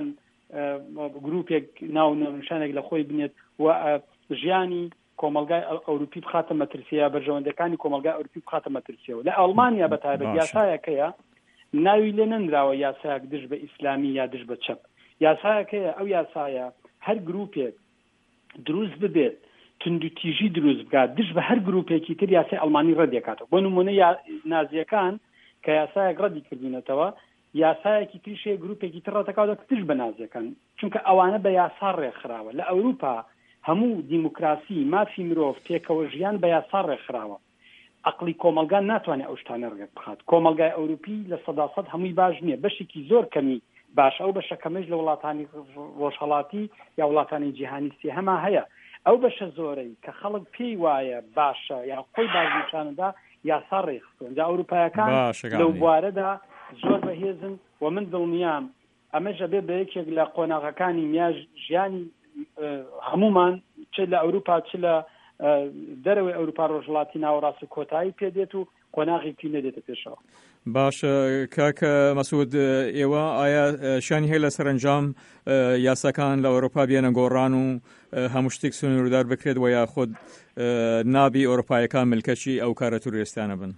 گروپێک ناو ناونیشانێک لە خۆی بنێت و ژیانی کۆمەلگای ئەوروپی بخاتە مەترسیە بەرژەوەندەکانی کۆمەلگای ئەوروپی بخاتە مەترسیەوە. لە ئەڵمانیا بەتایبەت یاسایەکەیە ناوی لێ نەنراوە یاسایەک دژ بە ئیسلامی یا دژ بە چەپ. یاسایەکەیە ئەو یاسایە هەر گروپێک دروست ببێت تندوتیژی دروست بکات دژ بە هەر گروپێکی تر یاسای ئەڵمانی ڕەدیکاتەوە. بۆ نمونە نازیەکان کە یاسایەک ڕەدی کردوونەتەوە یاسایەکی تریشێ گروپێکی تر ڕەتەکاوە دژ بە نازیەکان چونکە ئەوانە بە یاسا ڕێکخراوە. لە ئەوروپا هەموو دیموکراسی مافی مرۆڤ پێکەوە ژیان بە یاسا ڕێکخراوە. عقلی کۆمەلگان ناتوانێت ئەو شتانە ڕێک بخات. کۆمەلگای ئەوروپی لە سەدا سەد هەمووی باش نییە بەشێکی زۆر کەمی باش ئەو بەشەکەمەش لە وڵاتانی ڕۆژهەڵاتی یا وڵاتانی جیهانیستی هەما هەیە. ئەو بەشە زۆرەی کە خەڵک پێی وایە باشە یا خۆی بازنیشانەدا یاسا ڕێکخستن. جا ئەوروپایەکان لەو بوارەدا زۆر بەهێزن و من دڵنیام ئەمەش ئەبێ بە یەکێک لە قۆناغەکانی میاژ ژیانی هەمومان چ لە ئەوروپا چ لە دەرەوەی ئەوروپا ڕۆژهەڵاتی ناوەڕاست و کۆتایی پێدێت و قۆناغێکی نەدێتە پێشەوە. باشە کاکە مەسعود ئێوە ئایا شانی هەیە لە سەرنجام یاساکان لە ئەوروپا بێنە گۆڕان و هەموو شتێک سنووردار بکرێت و یا خۆت نابی ئەوروپایەکان ملکەچی ئەو کارە تووریستانە بن؟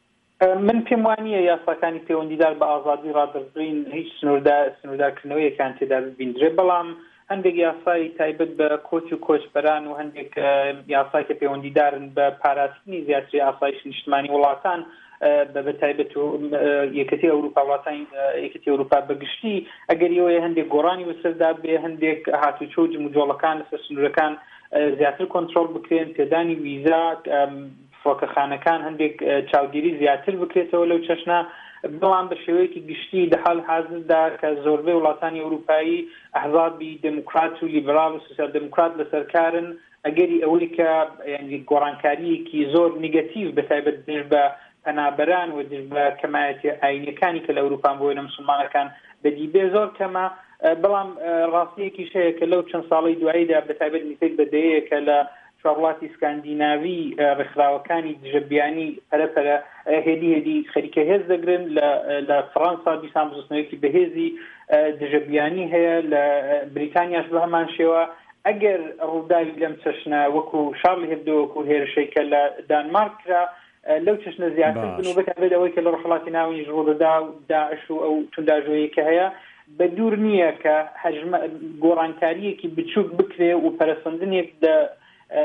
من پێم وانییە یاساکانی پەیوەندیدار بە ئازادی ڕادەربڕین هیچ سنووردارکردنەوەیەکیان تێدا ببیندرێ بەڵام هەندێک یاسای تایبەت بە کۆچ و کۆچبەران و هەندێک یاسای کە پەیوەندیدارن بە پاراستنی زیاتری ئاسایشی نیشتمانی وڵاتان بە بەتایبەت و یەکەتی ئەوروپا وڵاتانی یەکەتی ئەوروپا بەگشتی ئەگەریەوەی هەندێک گۆڕانی بەسەردا بێ هەندێک هاتوچۆ جموجۆڵەکان لەسەر سنوورەکان زیاتر کۆنتترۆل بکرێن پێدانی ویزا فڕۆکەخانەکان هەندێک چاودێری زیاتر بکرێتەوە لەو چەشنە بەڵام بە شێوەیەکی گشتی لە حال حاضردا کە زۆربەی وڵاتانی ئەوروپایی ئەحزابی دموکرات و لیبرال و سوسیال دموکرات لەسەرکارن ئەگەری ئەوەی کە یعنی گۆڕانکاریەکی زۆر نیگەتیڤ بەتایبەت دژ بە پەنابەران و دژ بە کەمایەتی ئاینیەکانی کە لە ئەوروپا بۆ نە مسلمانەکان بەدیبێ زۆر کەمە. بەڵام ڕاستیەکی شەیە کە لەو چەند ساڵی دواییدا بەتایبەت نزیک بەدەیە کە لە وڵاتی سکاندیناوی ڕێکخراوەکانی دژەبیانی پەرەپەرە هێدی هێدی خەریکە هێز دەگرن لە فەڕەنسا بیسان بزستنەوەیەکی بەهێزی دژەبیانی هەیە لە بریتانیاش بە هەمان شێوە. ئەگەر ڕووداوی لەم چەشنە وەکو شارلی هێبدۆ وەکو هێرشەی کە لە دانمارک کرا لەو چەشنە زیاتر بن و بەتایبەت ئەوەی کە لە ڕۆژهەڵاتی ناوەنیش ڕوودەدا و داعش و ئەو تونداژۆیی کە هەیە بە دوور نییە کە گۆڕانکاریەکی بچووک بکرێ و پەرەسەندنێک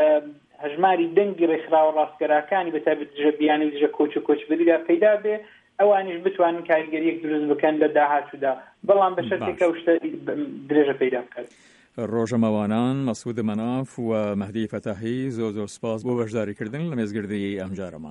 هەژماری دەنگی ڕێکخراوە ڕاستگەراکانی بەتایبەت دژەبیانی و دژە کۆچ و کۆچبەریدا پەیدا بێ ئەوانیش بتوانن کاریگەریەک دروست بکەن لە داهاتوودا بەڵام بە شەرتێکە شتە درێژە پەیدا بکات. ڕۆژەمەوانان مەسعود مەناف و مەهدی فەتاحی زۆر زۆر سپاس بۆ بەشداریکردن لە مێزگردی ئەم جارەمان.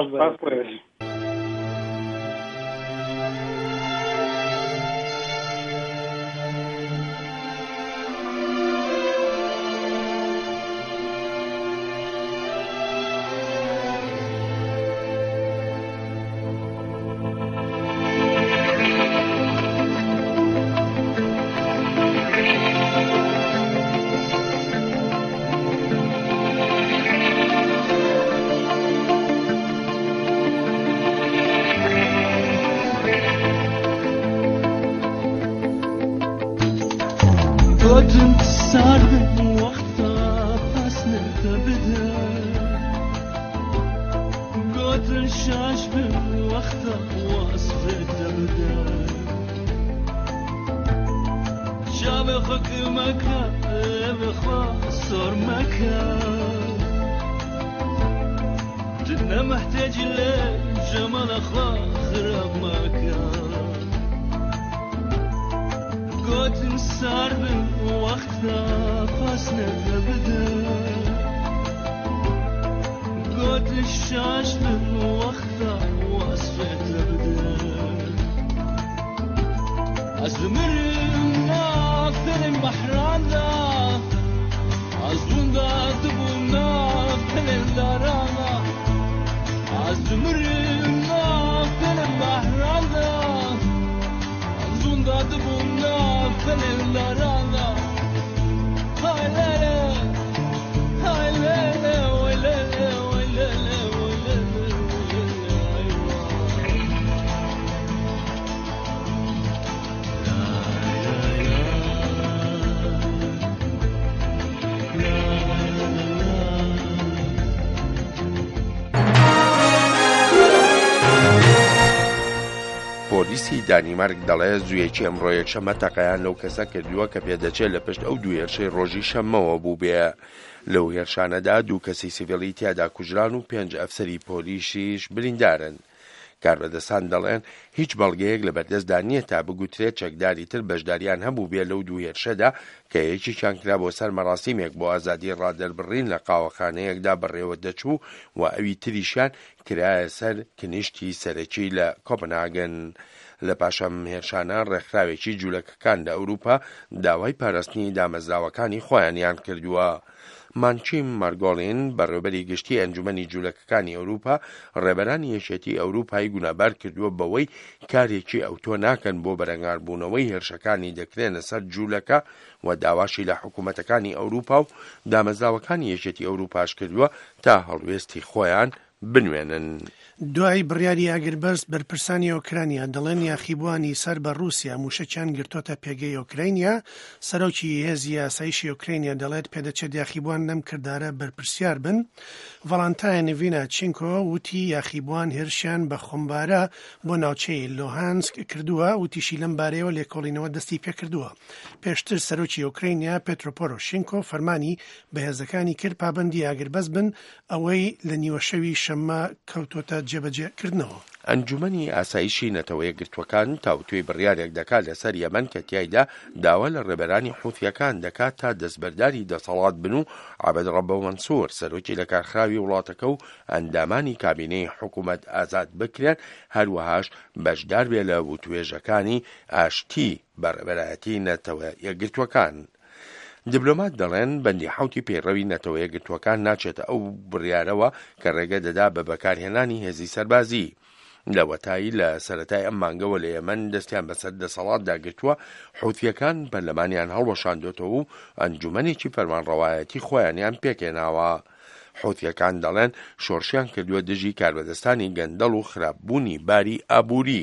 پۆلیسی دانیمارک دەڵێ زوویەکی ئەمڕۆ یەکشەممە تەقەیان لەو کەسە کردووە کە پێدەچێت لە پشت ئەو دوو هێرشەی ڕۆژی شەممەوە بوو بێ. لەو هێرشانەدا دوو کەسی سیڤیڵی تیادا کوژران و پێنج ئەفسەری پۆلیسیش بریندارن. کاربەدەستان دەڵێن هیچ بەڵگەیەک لە بەردەستدا نییە تا بگوترێت چەکداری تر بەشداریان هەبوو بێ لەو دوو هێرشەدا کە یەکیشیان کرا بۆ سەر مەراسیمێک بۆ ئازادی ڕادەربڕین لە قاوەخانەیەکدا بەڕێوە دەچوو و ئەوی تریشیان کرایە سەر کنیشتی سەرەکی لە کۆپنهاگن. لە پاشەم هێرشانە ڕێکخراوێکی جوولەکەکان لە ئەوروپا داوای پاراستنی دامەزراوەکانی خۆیانیان کردووە. مانچیم مارگۆڵین بەڕێوەبەری گشتی ئەنجومەنی جوولەکەکانی ئەوروپا ڕێبەرانی یەکێتی ئەوروپای گونابار کردووە بەوەی کارێکی ئەوتۆ ناکەن بۆ بەرەنگاربوونەوەی هێرشەکانی دەکرێنە سەر جوولەکە و داواشی لە حکوومەتەکانی ئەوروپا و دامەزراوەکانی یەکێتی ئەوروپاش کردووە تا هەڵوێستی خۆیان بنوێنن. دوای بڕیاری ئاگربەرز بەرپرسانی ئۆکرانیا دەڵێن یاخیبوانی سەر بە رووسیا موشەکیان گرتۆتە پێگەی ئۆکراینیا. سەرۆکی هێزی یاسایشی ئۆکراینیا دەڵێت پێدەچێت یاخیبوان لەم کردارە بەرپرسیار بن. ڤەڵانتاین ڤیناچینکۆ وتی یاخیبوان هێرشیان بە خۆمبارە بۆ ناوچەی لۆهانسک کردووە، وتیشی لەم بارەیەوە لێکۆڵینەوە دەستی پێکردووە. پێشتر سەرۆکی ئۆکراینیا پێترۆ پۆرۆشێنکۆ فەرمانی بەهێزەکانی کرد پابەندی ئاگربەز بن، ئەوەی لە نیوەشەوی شەممە کەوتۆتە جێبەجێکردنەوە. ئەنجومەنی ئاسایشی نەتەوە یەکگرتوەکان تاوتوێی بڕیارێک دەکات لەسەر یەمەن کە تیایدا داوا لە ڕێبەرانی حوثیەکان دەکات تا دەستبەرداری دەسەڵات بن و عابد ڕەبە مەنسوور سەرۆکی لە کارخراوی وڵاتەکە و ئەندامانی کابینەی حکوومەت ئازاد بکرێن، هەروەهاش بەشدار بێ لە وتوێژەکانی ئاشتی بەڕێبەرایەتی نەتەوە یەکگرتوەکان. دیبلۆمات دەڵێن بەندی حوتی پەیڕەوی نەتەوە یەکگرتوەکان ناچێتە ئەو بڕیارەوە کە ڕێگە دەدا بە بەکارهێنانی هێزی سەربازی. لە وەتایی لە سەرەتای ئەم مانگەوە لە یەمەن دەستیان بەسەر دەسەڵات داگرتووە، حوتیەکان پەرلەمانیان هەڵوەشاندۆتەوە و ئەنجومەنێکی فەرمانڕەوایەتی خۆیانیان پێکێناوە. حوتیەکان دەڵێن شۆڕشیان کردووە دژی کاربەدەستانی گەندەڵ و خراپبوونی باری ئابووری.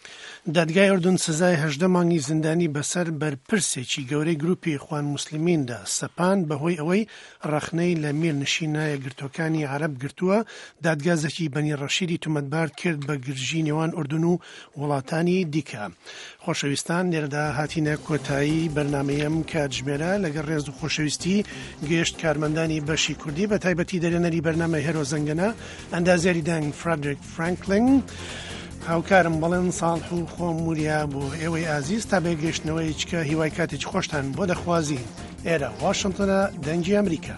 دادگای ئوردون سزای هەژدە مانگی زیندانی بەسەر بەرپرسێکی گەورەی گروپی خوان موسلیمیندا سەپان بەهۆی ئەوەی ڕەخنەی لە میرنشینە یەکگرتوەکانی عەرەب گرتووە. دادگازێکی بەنی ڕەشیدی تومەتبار کرد بە گرژی نێوان ئوردون و وڵاتانی دیکە. خۆشەویستان، لێرەدا هاتینە کۆتایی بەرنامەیەم کاتژمێرە لەگەڵ ڕێز و خۆشەویستی گەشت کارمەندانی بەشی کوردی بە تایبەتی دەرێنەری بەرنامە هێرۆ زەنگەنە ئەندازیاری دەنگ فرادریک فرانکلین هاوکارم بەڵێن ساڵح و خۆم وریا بۆ ئێوەی ئازیز تا بێگەشتنەوەی چکە هیوای کاتێک خۆشتان بۆ دەخوازی ئێرە واشنگتنە دەنگی ئەمریکا.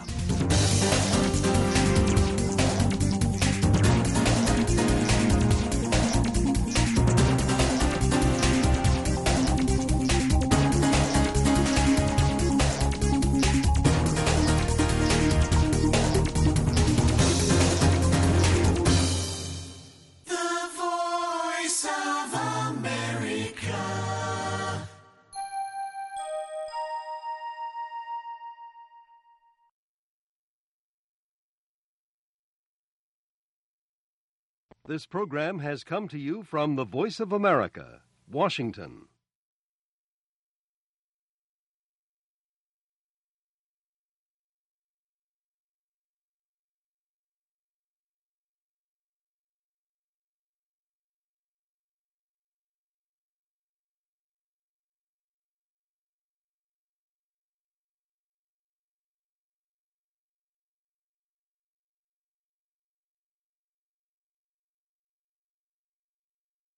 This program has come to you from the Voice of America, Washington.